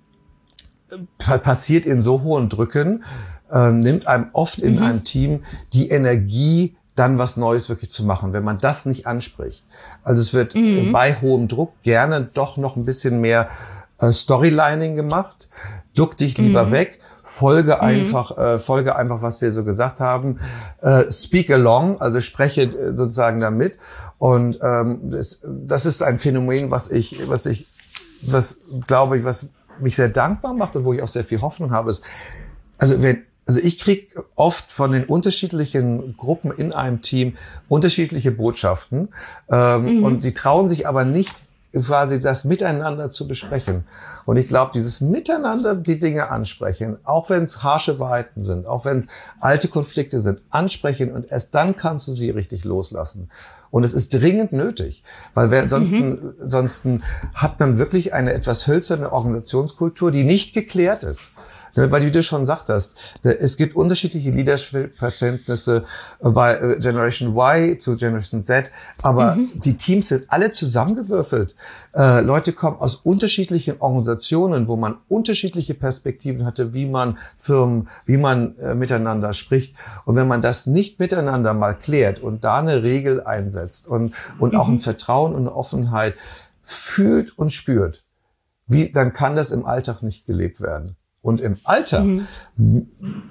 passiert in so hohen Drücken, äh, nimmt einem oft in mhm. einem Team die Energie, dann was Neues wirklich zu machen, wenn man das nicht anspricht. Also es wird mhm. bei hohem Druck gerne doch noch ein bisschen mehr äh, Storylining gemacht. Duck dich lieber mhm. weg, folge mhm. einfach, äh, folge einfach, was wir so gesagt haben. Äh, speak along, also spreche äh, sozusagen damit. Und ähm, das, das ist ein Phänomen, was ich, was ich, was glaube ich, was mich sehr dankbar macht und wo ich auch sehr viel Hoffnung habe, ist, also wenn, also ich kriege oft von den unterschiedlichen Gruppen in einem Team unterschiedliche Botschaften ähm, mhm. und die trauen sich aber nicht, quasi das miteinander zu besprechen. Und ich glaube, dieses Miteinander die Dinge ansprechen, auch wenn es harsche Wahrheiten sind, auch wenn es alte Konflikte sind, ansprechen und erst dann kannst du sie richtig loslassen. Und es ist dringend nötig, weil wer, ansonsten, mhm. ansonsten hat man wirklich eine etwas hölzerne Organisationskultur, die nicht geklärt ist. Weil, wie du schon sagtest, es gibt unterschiedliche Leadership-Verständnisse bei Generation Y zu Generation Z, aber mhm. die Teams sind alle zusammengewürfelt. Äh, Leute kommen aus unterschiedlichen Organisationen, wo man unterschiedliche Perspektiven hatte, wie man Firmen, wie man äh, miteinander spricht. Und wenn man das nicht miteinander mal klärt und da eine Regel einsetzt und, und mhm. auch ein Vertrauen und eine Offenheit fühlt und spürt, wie, dann kann das im Alltag nicht gelebt werden. Und im Alltag mhm.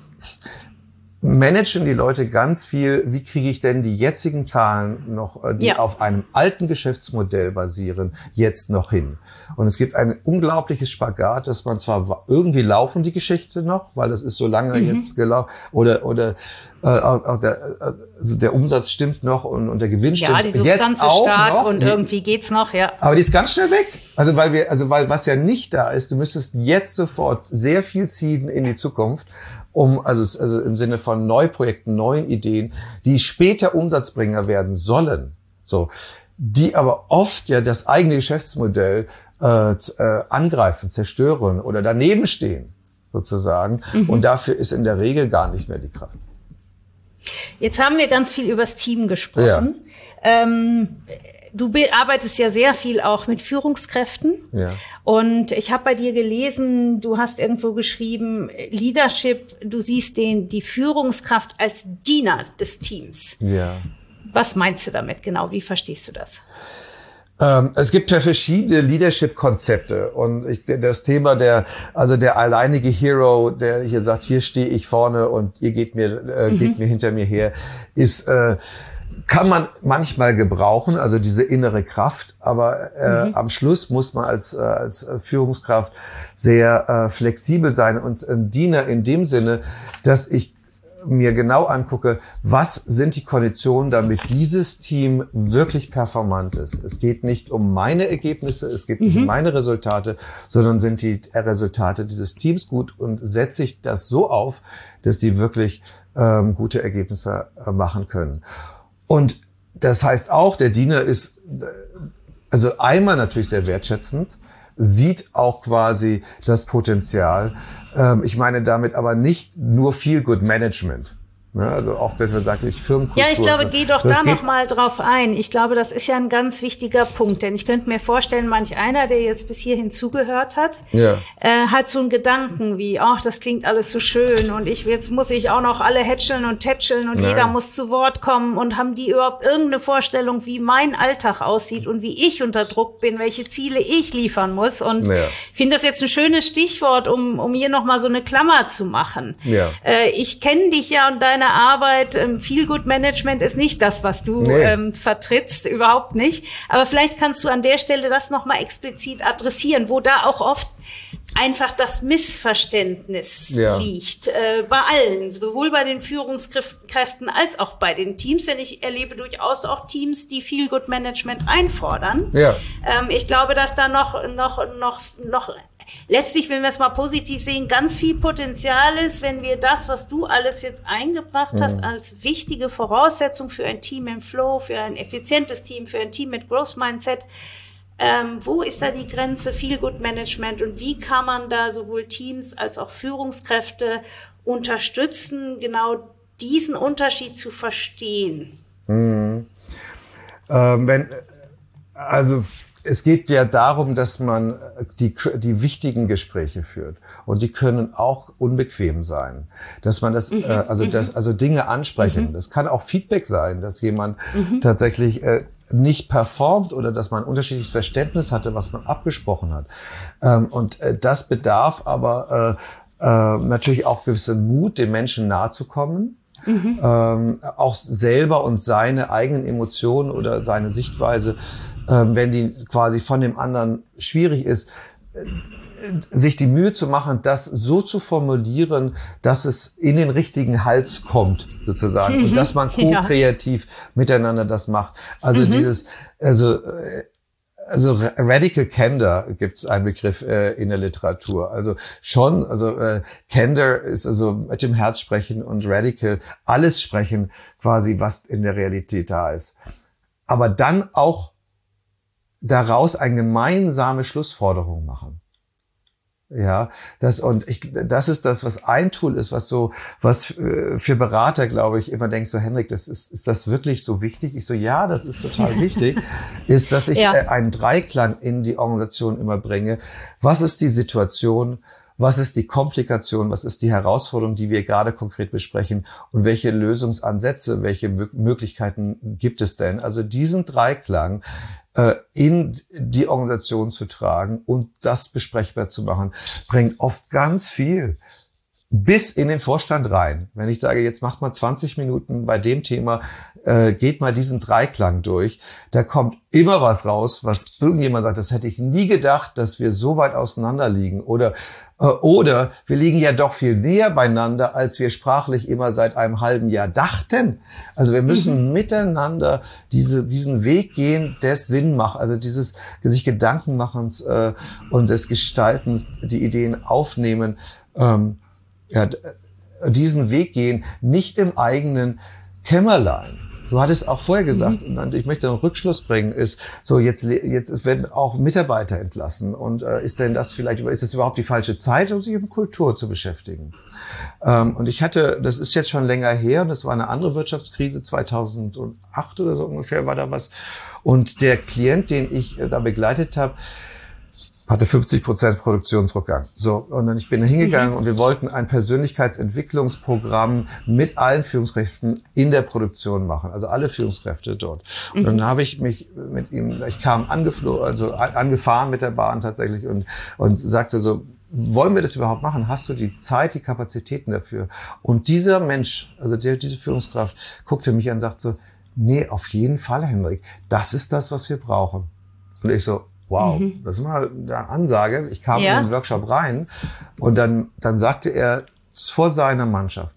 managen die Leute ganz viel, wie kriege ich denn die jetzigen Zahlen noch, die ja. auf einem alten Geschäftsmodell basieren, jetzt noch hin. Und es gibt ein unglaubliches Spagat, dass man zwar irgendwie laufen die Geschichte noch, weil das ist so lange mhm. jetzt gelaufen, oder oder äh, auch der, also der Umsatz stimmt noch und, und der Gewinn stimmt ja, die Substanz jetzt auch ist stark noch. Und irgendwie geht's noch, ja. Aber die ist ganz schnell weg. Also weil wir, also weil was ja nicht da ist, du müsstest jetzt sofort sehr viel ziehen in die Zukunft, um also also im Sinne von Neuprojekten, neuen Ideen, die später Umsatzbringer werden sollen, so, die aber oft ja das eigene Geschäftsmodell äh, äh, angreifen, zerstören oder daneben stehen sozusagen. Mhm. Und dafür ist in der Regel gar nicht mehr die Kraft. Jetzt haben wir ganz viel übers Team gesprochen. Ja. Ähm, du arbeitest ja sehr viel auch mit Führungskräften. Ja. Und ich habe bei dir gelesen, du hast irgendwo geschrieben, Leadership, du siehst den, die Führungskraft als Diener des Teams. Ja. Was meinst du damit genau? Wie verstehst du das? Ähm, es gibt ja verschiedene Leadership-Konzepte und ich, das Thema der, also der alleinige Hero, der hier sagt, hier stehe ich vorne und ihr geht mir, äh, mhm. geht mir hinter mir her, ist, äh, kann man manchmal gebrauchen, also diese innere Kraft, aber äh, mhm. am Schluss muss man als, äh, als Führungskraft sehr äh, flexibel sein und ein Diener in dem Sinne, dass ich mir genau angucke, was sind die Konditionen, damit dieses Team wirklich performant ist. Es geht nicht um meine Ergebnisse, es geht nicht mhm. um meine Resultate, sondern sind die Resultate dieses Teams gut und setze ich das so auf, dass die wirklich ähm, gute Ergebnisse äh, machen können. Und das heißt auch, der Diener ist also einmal natürlich sehr wertschätzend, sieht auch quasi das Potenzial. Ähm, ich meine damit aber nicht nur Feel-Good-Management. Ne? Also oft, wenn man sagt, ich Firmenkultur. Ja, ich glaube, geh doch da noch mal drauf ein. Ich glaube, das ist ja ein ganz wichtiger Punkt, denn ich könnte mir vorstellen, manch einer, der jetzt bis hierhin zugehört hat, ja. äh, hat so einen Gedanken wie, ach, das klingt alles so schön und ich jetzt muss ich auch noch alle hätscheln und tätscheln und Nein. jeder muss zu Wort kommen und haben die überhaupt irgendeine Vorstellung, wie mein Alltag aussieht und wie ich unter Druck bin, welche Ziele ich liefern muss. Und ja. ich finde das jetzt ein schönes Stichwort, um um hier noch mal so eine Klammer zu machen. Ja. Äh, ich kenne dich ja und deine Arbeit, ähm, Feel-Good-Management ist nicht das, was du nee. ähm, vertrittst, überhaupt nicht. Aber vielleicht kannst du an der Stelle das nochmal explizit adressieren, wo da auch oft einfach das Missverständnis ja. liegt, äh, bei allen, sowohl bei den Führungskräften als auch bei den Teams, denn ich erlebe durchaus auch Teams, die Feel-Good-Management einfordern. Ja. Ähm, ich glaube, dass da noch, noch, noch, noch letztlich, wenn wir es mal positiv sehen, ganz viel Potenzial ist, wenn wir das, was du alles jetzt eingebracht mhm. hast, als wichtige Voraussetzung für ein Team im Flow, für ein effizientes Team, für ein Team mit Growth Mindset, ähm, wo ist da die Grenze Feel-Good-Management und wie kann man da sowohl Teams als auch Führungskräfte unterstützen, genau diesen Unterschied zu verstehen? Mhm. Ähm, wenn, also es geht ja darum, dass man die, die wichtigen Gespräche führt. Und die können auch unbequem sein. Dass man das, mhm. äh, also das, also Dinge ansprechen. Mhm. Das kann auch Feedback sein, dass jemand mhm. tatsächlich äh, nicht performt oder dass man ein unterschiedliches Verständnis hatte, was man abgesprochen hat. Ähm, und äh, das bedarf aber äh, äh, natürlich auch gewissen Mut, den Menschen nahe zu kommen. Mhm. Ähm, auch selber und seine eigenen Emotionen oder seine Sichtweise, ähm, wenn die quasi von dem anderen schwierig ist, äh, sich die Mühe zu machen, das so zu formulieren, dass es in den richtigen Hals kommt, sozusagen, mhm. und dass man ko-kreativ ja. miteinander das macht. Also mhm. dieses, also äh, Also Radical Candor gibt es einen Begriff äh, in der Literatur. Also schon, also äh, Candor ist also mit dem Herz sprechen und Radical alles sprechen, quasi was in der Realität da ist. Aber dann auch daraus eine gemeinsame Schlussforderung machen. Ja, das und ich, das ist das, was ein Tool ist, was so, was äh, für Berater, glaube ich, immer denkst so, Henrik, das ist, ist das wirklich so wichtig? Ich so, ja, das ist total wichtig, ist, dass ich ja. äh, einen Dreiklang in die Organisation immer bringe. Was ist die Situation? Was ist die Komplikation? Was ist die Herausforderung, die wir gerade konkret besprechen? Und welche Lösungsansätze, welche Möglichkeiten gibt es denn? Also diesen Dreiklang in die Organisation zu tragen und das besprechbar zu machen, bringt oft ganz viel bis in den Vorstand rein. Wenn ich sage, jetzt macht mal zwanzig Minuten bei dem Thema, äh, geht mal diesen Dreiklang durch, da kommt immer was raus, was irgendjemand sagt, das hätte ich nie gedacht, dass wir so weit auseinander liegen. Oder äh, oder wir liegen ja doch viel näher beieinander, als wir sprachlich immer seit einem halben Jahr dachten. Also wir müssen mhm. miteinander diese diesen Weg gehen des Sinnmach, also dieses sich Gedankenmachens äh, und des Gestaltens, die Ideen aufnehmen, ähm, ja, diesen Weg gehen, nicht im eigenen Kämmerlein. Du hattest auch vorher gesagt, mhm. und ich möchte einen Rückschluss bringen, ist so, jetzt, jetzt werden auch Mitarbeiter entlassen. Und äh, ist denn das vielleicht, ist es überhaupt die falsche Zeit, um sich mit Kultur zu beschäftigen? Ähm, und ich hatte, das ist jetzt schon länger her, und das war eine andere Wirtschaftskrise, zweitausendacht oder so ungefähr war da was. Und der Klient, den ich äh, da begleitet habe, hatte fünfzig Prozent Produktionsrückgang. So, und dann ich bin hingegangen mhm. und wir wollten ein Persönlichkeitsentwicklungsprogramm mit allen Führungskräften in der Produktion machen, also alle Führungskräfte dort. Und mhm. dann habe ich mich mit ihm, ich kam angeflogen, also angefahren mit der Bahn tatsächlich und und sagte so, wollen wir das überhaupt machen? Hast du die Zeit, die Kapazitäten dafür? Und dieser Mensch, also der, diese Führungskraft, guckte mich an und sagte so, nee, auf jeden Fall, Henrik, das ist das, was wir brauchen. Und ich so, wow, mhm. das ist mal eine Ansage. Ich kam ja. in den Workshop rein und dann, dann sagte er vor seiner Mannschaft,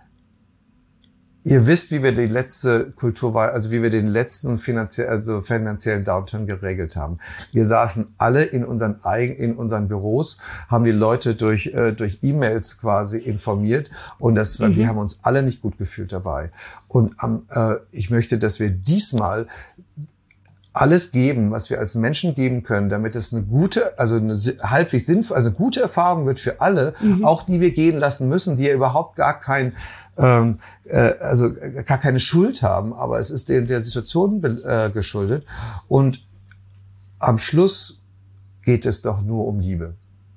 ihr wisst, wie wir die letzte Kulturwahl, also wie wir den letzten finanziell, also finanziellen Downturn geregelt haben. Wir saßen alle in unseren eigen, in unseren Büros, haben die Leute durch, äh, durch E-Mails quasi informiert und das, mhm. wir haben uns alle nicht gut gefühlt dabei. Und am, äh, ich möchte, dass wir diesmal alles geben, was wir als Menschen geben können, damit es eine gute, also eine halbwegs sinnvolle, also eine gute Erfahrung wird für alle, mhm. auch die wir gehen lassen müssen, die ja überhaupt gar kein, ähm, äh, also gar keine Schuld haben, aber es ist der, der Situation äh, geschuldet. Und am Schluss geht es doch nur um Liebe.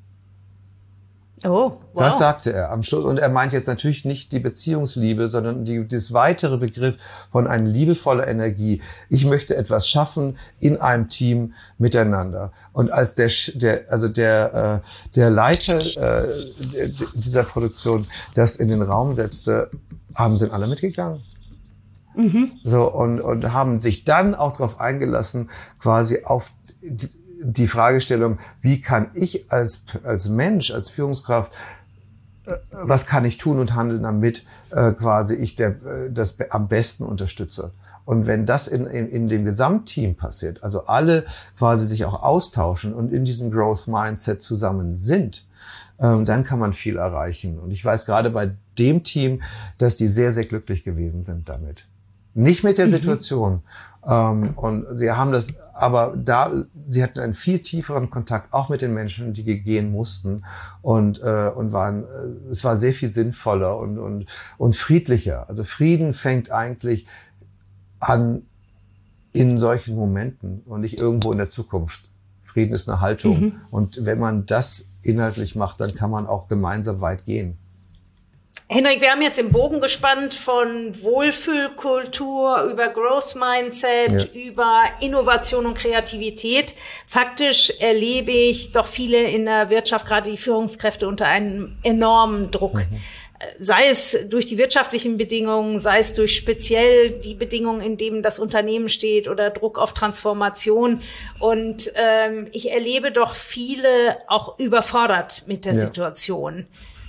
Oh, wow. Das sagte er am Schluss. Und er meint jetzt natürlich nicht die Beziehungsliebe, sondern die, das weitere Begriff von einer liebevoller Energie. Ich möchte etwas schaffen in einem Team miteinander. Und als der, der also der, äh, der Leiter äh, dieser Produktion das in den Raum setzte, haben sind alle mitgegangen. Mhm. So, und, und haben sich dann auch darauf eingelassen, quasi auf die, die Fragestellung, wie kann ich als als Mensch, als Führungskraft, äh, was kann ich tun und handeln, damit äh, quasi ich der, äh, das be- am besten unterstütze. Und wenn das in, in, in dem Gesamtteam passiert, also alle quasi sich auch austauschen und in diesem Growth Mindset zusammen sind, ähm, dann kann man viel erreichen. Und ich weiß gerade bei dem Team, dass die sehr, sehr glücklich gewesen sind damit. Nicht mit der mhm. Situation. Ähm, und sie haben das, aber da, sie hatten einen viel tieferen Kontakt auch mit den Menschen, die gehen mussten und äh, und waren, äh, es war sehr viel sinnvoller und und und friedlicher. Also Frieden fängt eigentlich an in solchen Momenten und nicht irgendwo in der Zukunft. Frieden ist eine Haltung mhm. und wenn man das inhaltlich macht, dann kann man auch gemeinsam weit gehen. Henrik, wir haben jetzt den Bogen gespannt von Wohlfühlkultur über Growth Mindset, ja. über Innovation und Kreativität. Faktisch erlebe ich doch viele in der Wirtschaft, gerade die Führungskräfte, unter einem enormen Druck. Mhm. Sei es durch die wirtschaftlichen Bedingungen, sei es durch speziell die Bedingungen, in denen das Unternehmen steht oder Druck auf Transformation. Und ähm, ich erlebe doch viele auch überfordert mit der ja. Situation.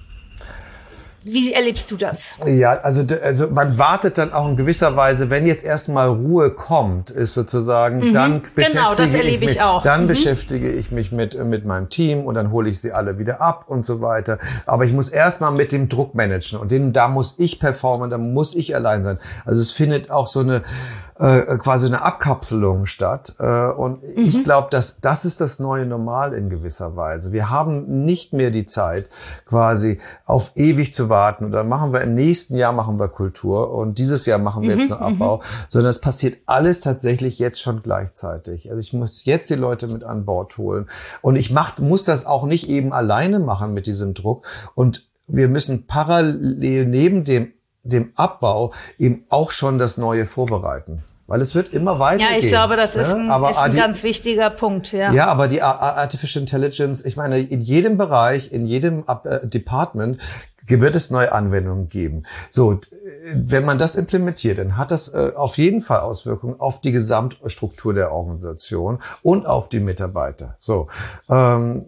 Wie erlebst du das? Ja, also, also man wartet dann auch in gewisser Weise, wenn jetzt erstmal Ruhe kommt, ist sozusagen, mhm, dann beschäftige genau, das erlebe ich mich, auch. Dann mhm. beschäftige ich mich mit mit meinem Team und dann hole ich sie alle wieder ab und so weiter. Aber ich muss erstmal mit dem Druck managen und den, da muss ich performen, da muss ich allein sein. Also es findet auch so eine äh, quasi eine Abkapselung statt. Äh, und mhm. ich glaube, dass das ist das neue Normal in gewisser Weise. Wir haben nicht mehr die Zeit, quasi auf ewig zu warten. Und dann machen wir im nächsten Jahr machen wir Kultur und dieses Jahr machen wir mhm. jetzt einen Abbau, mhm. sondern es passiert alles tatsächlich jetzt schon gleichzeitig. Also ich muss jetzt die Leute mit an Bord holen. Und ich mach, muss das auch nicht eben alleine machen mit diesem Druck. Und wir müssen parallel neben dem, dem Abbau eben auch schon das Neue vorbereiten. Weil es wird immer weitergehen. Ja, ich glaube, das ist ein, aber ist ein die, ganz wichtiger Punkt. Ja, ja, aber die Artificial Intelligence, ich meine, in jedem Bereich, in jedem Department wird es neue Anwendungen geben. So, wenn man das implementiert, dann hat das äh, auf jeden Fall Auswirkungen auf die Gesamtstruktur der Organisation und auf die Mitarbeiter. So, ähm,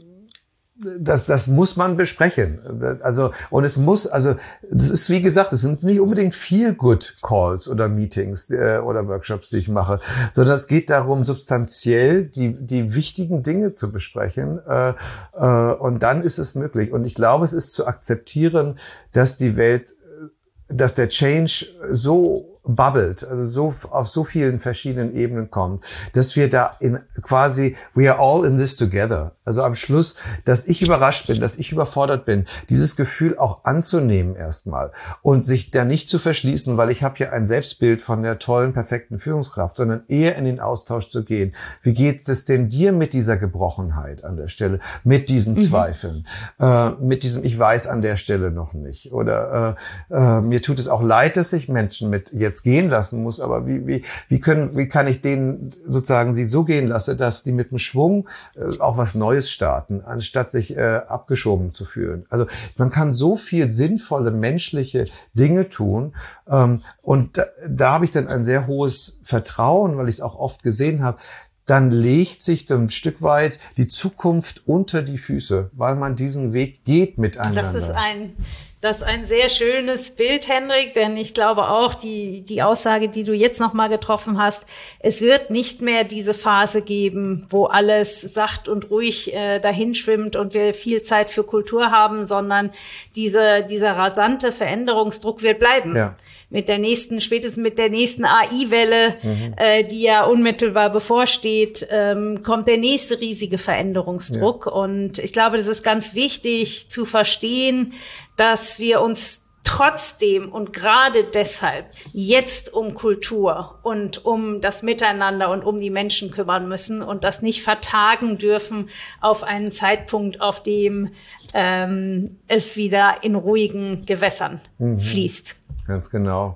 Das, das muss man besprechen. Also, und es muss, also, das ist, wie gesagt, es sind nicht unbedingt Feel-Good-Calls oder Meetings äh, oder Workshops, die ich mache, sondern es geht darum, substanziell die, die wichtigen Dinge zu besprechen, äh, äh, und dann ist es möglich. Und ich glaube, es ist zu akzeptieren, dass die Welt, dass der Change so bubbelt, also so auf so vielen verschiedenen Ebenen kommt, dass wir da in quasi we are all in this together. Also am Schluss, dass ich überrascht bin, dass ich überfordert bin, dieses Gefühl auch anzunehmen erstmal und sich da nicht zu verschließen, weil ich habe ja ein Selbstbild von der tollen, perfekten Führungskraft, sondern eher in den Austausch zu gehen. Wie geht es denn dir mit dieser Gebrochenheit an der Stelle, mit diesen mhm. Zweifeln, äh, mit diesem ich weiß an der Stelle noch nicht oder äh, äh, mir tut es auch leid, dass sich Menschen mit jetzt gehen lassen muss, aber wie wie wie können wie kann ich denen sozusagen sie so gehen lassen, dass die mit dem Schwung äh, auch was Neues starten, anstatt sich äh, abgeschoben zu fühlen. Also man kann so viel sinnvolle menschliche Dinge tun, ähm, und da, da habe ich dann ein sehr hohes Vertrauen, weil ich es auch oft gesehen habe. Dann legt sich so ein Stück weit die Zukunft unter die Füße, weil man diesen Weg geht miteinander. Das ist ein Das ist ein sehr schönes Bild, Hendrik, denn ich glaube auch, die die Aussage, die du jetzt nochmal getroffen hast, es wird nicht mehr diese Phase geben, wo alles sacht und ruhig äh, dahinschwimmt und wir viel Zeit für Kultur haben, sondern diese dieser rasante Veränderungsdruck wird bleiben. Ja. Mit der nächsten, spätestens mit der nächsten A I-Welle, mhm. äh, die ja unmittelbar bevorsteht, ähm, kommt der nächste riesige Veränderungsdruck. Ja. Und ich glaube, das ist ganz wichtig zu verstehen, dass wir uns trotzdem und gerade deshalb jetzt um Kultur und um das Miteinander und um die Menschen kümmern müssen und das nicht vertagen dürfen auf einen Zeitpunkt, auf dem ähm, es wieder in ruhigen Gewässern mhm. fließt. Ganz genau.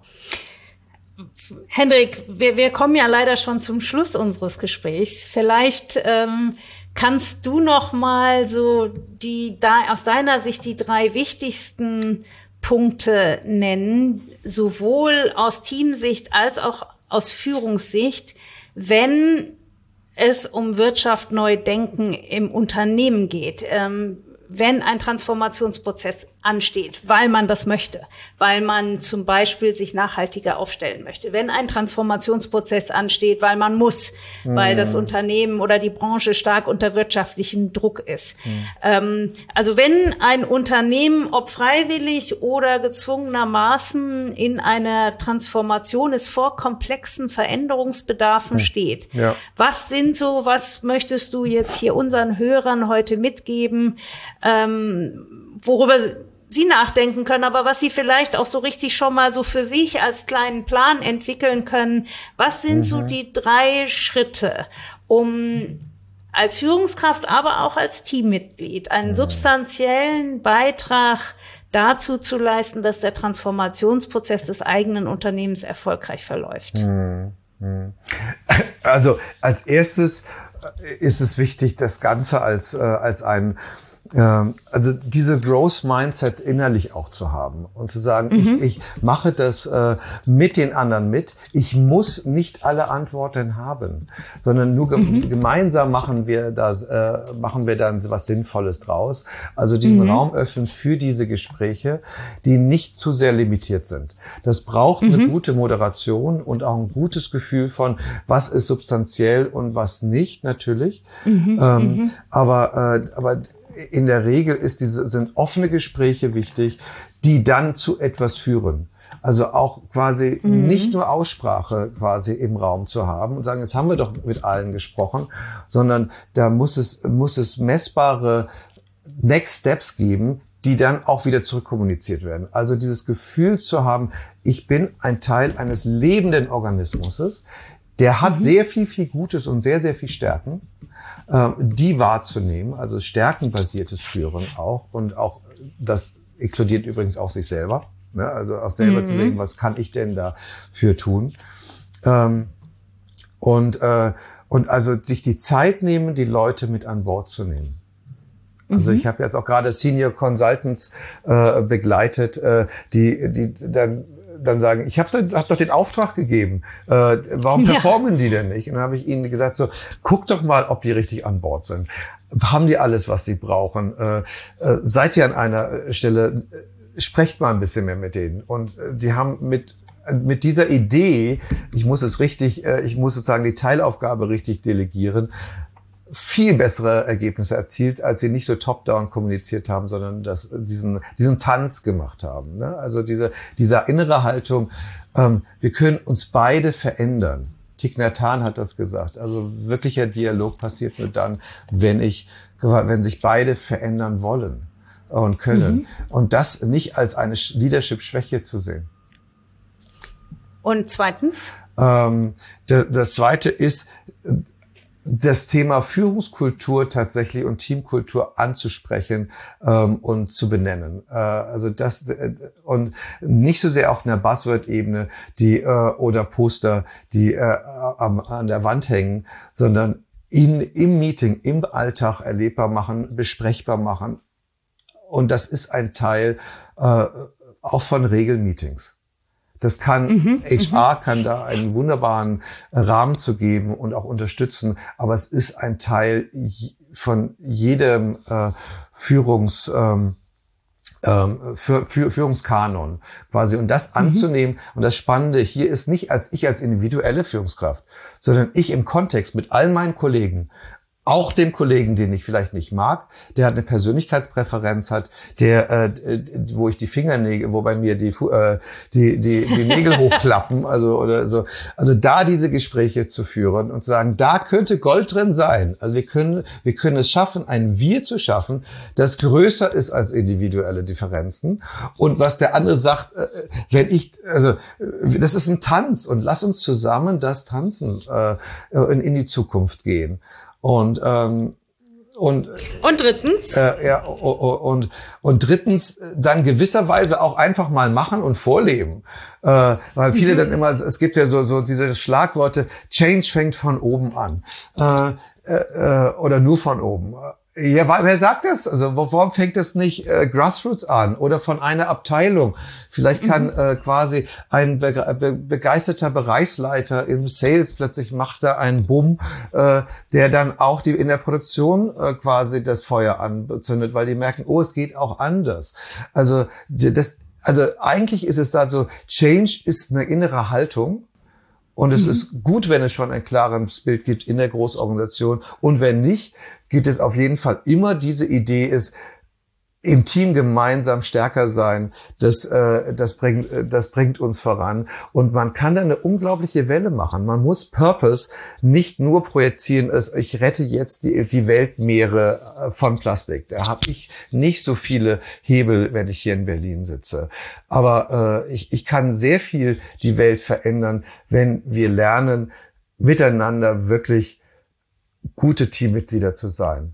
Hendrik, wir, wir kommen ja leider schon zum Schluss unseres Gesprächs. Vielleicht ähm, kannst du noch mal so die da aus deiner Sicht die drei wichtigsten Punkte nennen, sowohl aus Teamsicht als auch aus Führungssicht, wenn es um Wirtschaft neu denken im Unternehmen geht. Ähm, wenn ein Transformationsprozess ansteht, weil man das möchte, weil man zum Beispiel sich nachhaltiger aufstellen möchte, wenn ein Transformationsprozess ansteht, weil man muss, mhm. weil das Unternehmen oder die Branche stark unter wirtschaftlichem Druck ist. Mhm. Ähm, also wenn ein Unternehmen, ob freiwillig oder gezwungenermaßen in einer Transformation ist, vor komplexen Veränderungsbedarfen mhm. steht, ja. Was sind so, was möchtest du jetzt hier unseren Hörern heute mitgeben, ähm, worüber Sie nachdenken können, aber was Sie vielleicht auch so richtig schon mal so für sich als kleinen Plan entwickeln können. Was sind mhm. so die drei Schritte, um als Führungskraft, aber auch als Teammitglied einen mhm. substanziellen Beitrag dazu zu leisten, dass der Transformationsprozess des eigenen Unternehmens erfolgreich verläuft? Mhm. Also als erstes ist es wichtig, das Ganze als äh, als ein also diese Growth Mindset innerlich auch zu haben und zu sagen, mhm. ich, ich mache das äh, mit den anderen mit. Ich muss nicht alle Antworten haben, sondern nur ge- mhm. gemeinsam machen wir das, äh, machen wir dann was Sinnvolles draus. Also diesen mhm. Raum öffnen für diese Gespräche, die nicht zu sehr limitiert sind. Das braucht mhm. eine gute Moderation und auch ein gutes Gefühl von, was ist substanziell und was nicht, natürlich. Mhm. Ähm, mhm. Aber, äh, aber in der Regel ist diese, sind offene Gespräche wichtig, die dann zu etwas führen. Also auch quasi mhm. nicht nur Aussprache quasi im Raum zu haben und sagen, jetzt haben wir doch mit allen gesprochen, sondern da muss es, muss es messbare Next Steps geben, die dann auch wieder zurückkommuniziert werden. Also dieses Gefühl zu haben, ich bin ein Teil eines lebenden Organismus, der hat mhm. sehr viel, viel Gutes und sehr, sehr viel Stärken, äh, die wahrzunehmen, also stärkenbasiertes Führen auch und auch, das inkludiert übrigens auch sich selber, ne? Also auch selber mhm. zu sehen, was kann ich denn dafür tun? Ähm, und, äh, und also sich die Zeit nehmen, die Leute mit an Bord zu nehmen. Also mhm. ich habe jetzt auch gerade Senior Consultants äh, begleitet, äh, die die dann dann sagen, ich habe hab doch den Auftrag gegeben, äh, warum ja. performen die denn nicht? Und dann habe ich ihnen gesagt, so guck doch mal, ob die richtig an Bord sind. Haben die alles, was sie brauchen? Äh, äh, seid ihr an einer Stelle, äh, sprecht mal ein bisschen mehr mit denen. Und äh, die haben mit mit dieser Idee, ich muss es richtig, äh, ich muss sozusagen die Teilaufgabe richtig delegieren, viel bessere Ergebnisse erzielt, als sie nicht so top-down kommuniziert haben, sondern das, diesen, diesen Tanz gemacht haben. Ne? Also diese, diese innere Haltung, ähm, wir können uns beide verändern. Thich Nhat Hanh hat das gesagt. Also wirklicher Dialog passiert nur dann, wenn ich, wenn sich beide verändern wollen und können. Mhm. Und das nicht als eine Leadership-Schwäche zu sehen. Und zweitens? Ähm, das zweite ist, das Thema Führungskultur tatsächlich und Teamkultur anzusprechen ähm, und zu benennen. Äh, also das äh, und nicht so sehr auf einer Buzzword-Ebene, die äh, oder Poster, die äh, am, an der Wand hängen, sondern in, im Meeting, im Alltag erlebbar machen, besprechbar machen. Und das ist ein Teil äh, auch von Regelmeetings. Das kann, mhm, H R kann da einen wunderbaren Rahmen zu geben und auch unterstützen, aber es ist ein Teil von jedem äh, Führungs, ähm, ähm, für, für, Führungskanon quasi. Und das anzunehmen, mhm. und das Spannende hier ist nicht als ich als individuelle Führungskraft, sondern ich im Kontext mit all meinen Kollegen, auch dem Kollegen, den ich vielleicht nicht mag, der hat eine Persönlichkeitspräferenz hat, der, äh, wo ich die Fingernägel, wo bei mir die äh, die die die Nägel hochklappen, also oder so, also da diese Gespräche zu führen und zu sagen, da könnte Gold drin sein. Also wir können wir können es schaffen, ein Wir zu schaffen, das größer ist als individuelle Differenzen. Und was der andere sagt, äh, wenn ich, also das ist ein Tanz und lass uns zusammen das tanzen, äh, in, in die Zukunft gehen. Und ähm, und und drittens äh, ja und und drittens dann gewisserweise auch einfach mal machen und vorleben, äh, weil viele mhm. dann immer, es gibt ja so so diese Schlagworte, Change fängt von oben an äh, äh, oder nur von oben. Ja, wer sagt das? Also warum fängt das nicht äh, Grassroots an oder von einer Abteilung? Vielleicht kann mhm. äh, quasi ein be- be- begeisterter Bereichsleiter im Sales plötzlich macht da einen Bumm, äh, der dann auch die in der Produktion äh, quasi das Feuer anzündet, weil die merken, oh, es geht auch anders. Also das, also eigentlich ist es da so, Change ist eine innere Haltung. Und es mhm. ist gut, wenn es schon ein klares Bild gibt in der Großorganisation. Und wenn nicht, gibt es auf jeden Fall immer diese Idee, ist im Team gemeinsam stärker sein. Das, äh, das bringt, das bringt uns voran. Und man kann da eine unglaubliche Welle machen. Man muss Purpose nicht nur projizieren, als ich rette jetzt die, die Weltmeere von Plastik. Da habe ich nicht so viele Hebel, wenn ich hier in Berlin sitze. Aber äh, ich, ich kann sehr viel die Welt verändern, wenn wir lernen, miteinander wirklich gute Teammitglieder zu sein.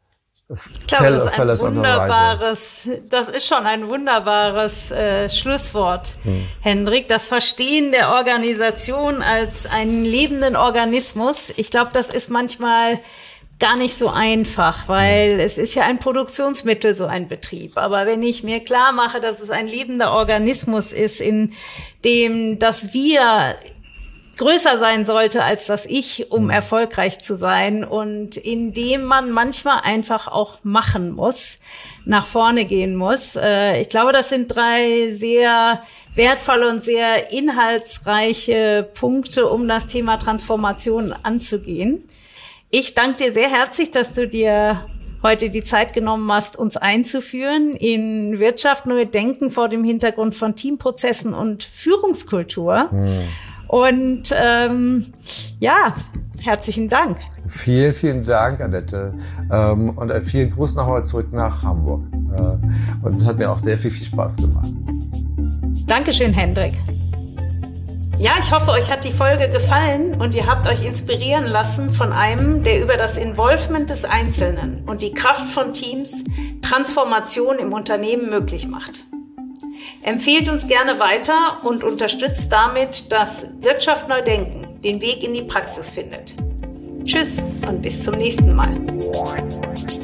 Ich glaube, das ist ein wunderbares, das ist schon ein wunderbares äh, Schlusswort, hm. Hendrik. Das Verstehen der Organisation als einen lebenden Organismus, ich glaube, das ist manchmal gar nicht so einfach, weil hm. es ist ja ein Produktionsmittel, so ein Betrieb. Aber wenn ich mir klar mache, dass es ein lebender Organismus ist, in dem das Wir größer sein sollte als das Ich, um mhm. erfolgreich zu sein und indem man manchmal einfach auch machen muss, nach vorne gehen muss. Ich glaube, das sind drei sehr wertvolle und sehr inhaltsreiche Punkte, um das Thema Transformation anzugehen. Ich danke dir sehr herzlich, dass du dir heute die Zeit genommen hast, uns einzuführen in Wirtschaft neu denken vor dem Hintergrund von Teamprozessen und Führungskultur. Hm. Und ähm, ja, herzlichen Dank. Vielen, vielen Dank, Annette. Ähm, und einen vielen Gruß nochmal zurück nach Hamburg. Äh, und hat mir auch sehr viel, viel Spaß gemacht. Dankeschön, Hendrik. Ja, ich hoffe, euch hat die Folge gefallen und ihr habt euch inspirieren lassen von einem, der über das Involvement des Einzelnen und die Kraft von Teams Transformation im Unternehmen möglich macht. Empfehlt uns gerne weiter und unterstützt damit, dass Wirtschaft neu denken den Weg in die Praxis findet. Tschüss und bis zum nächsten Mal.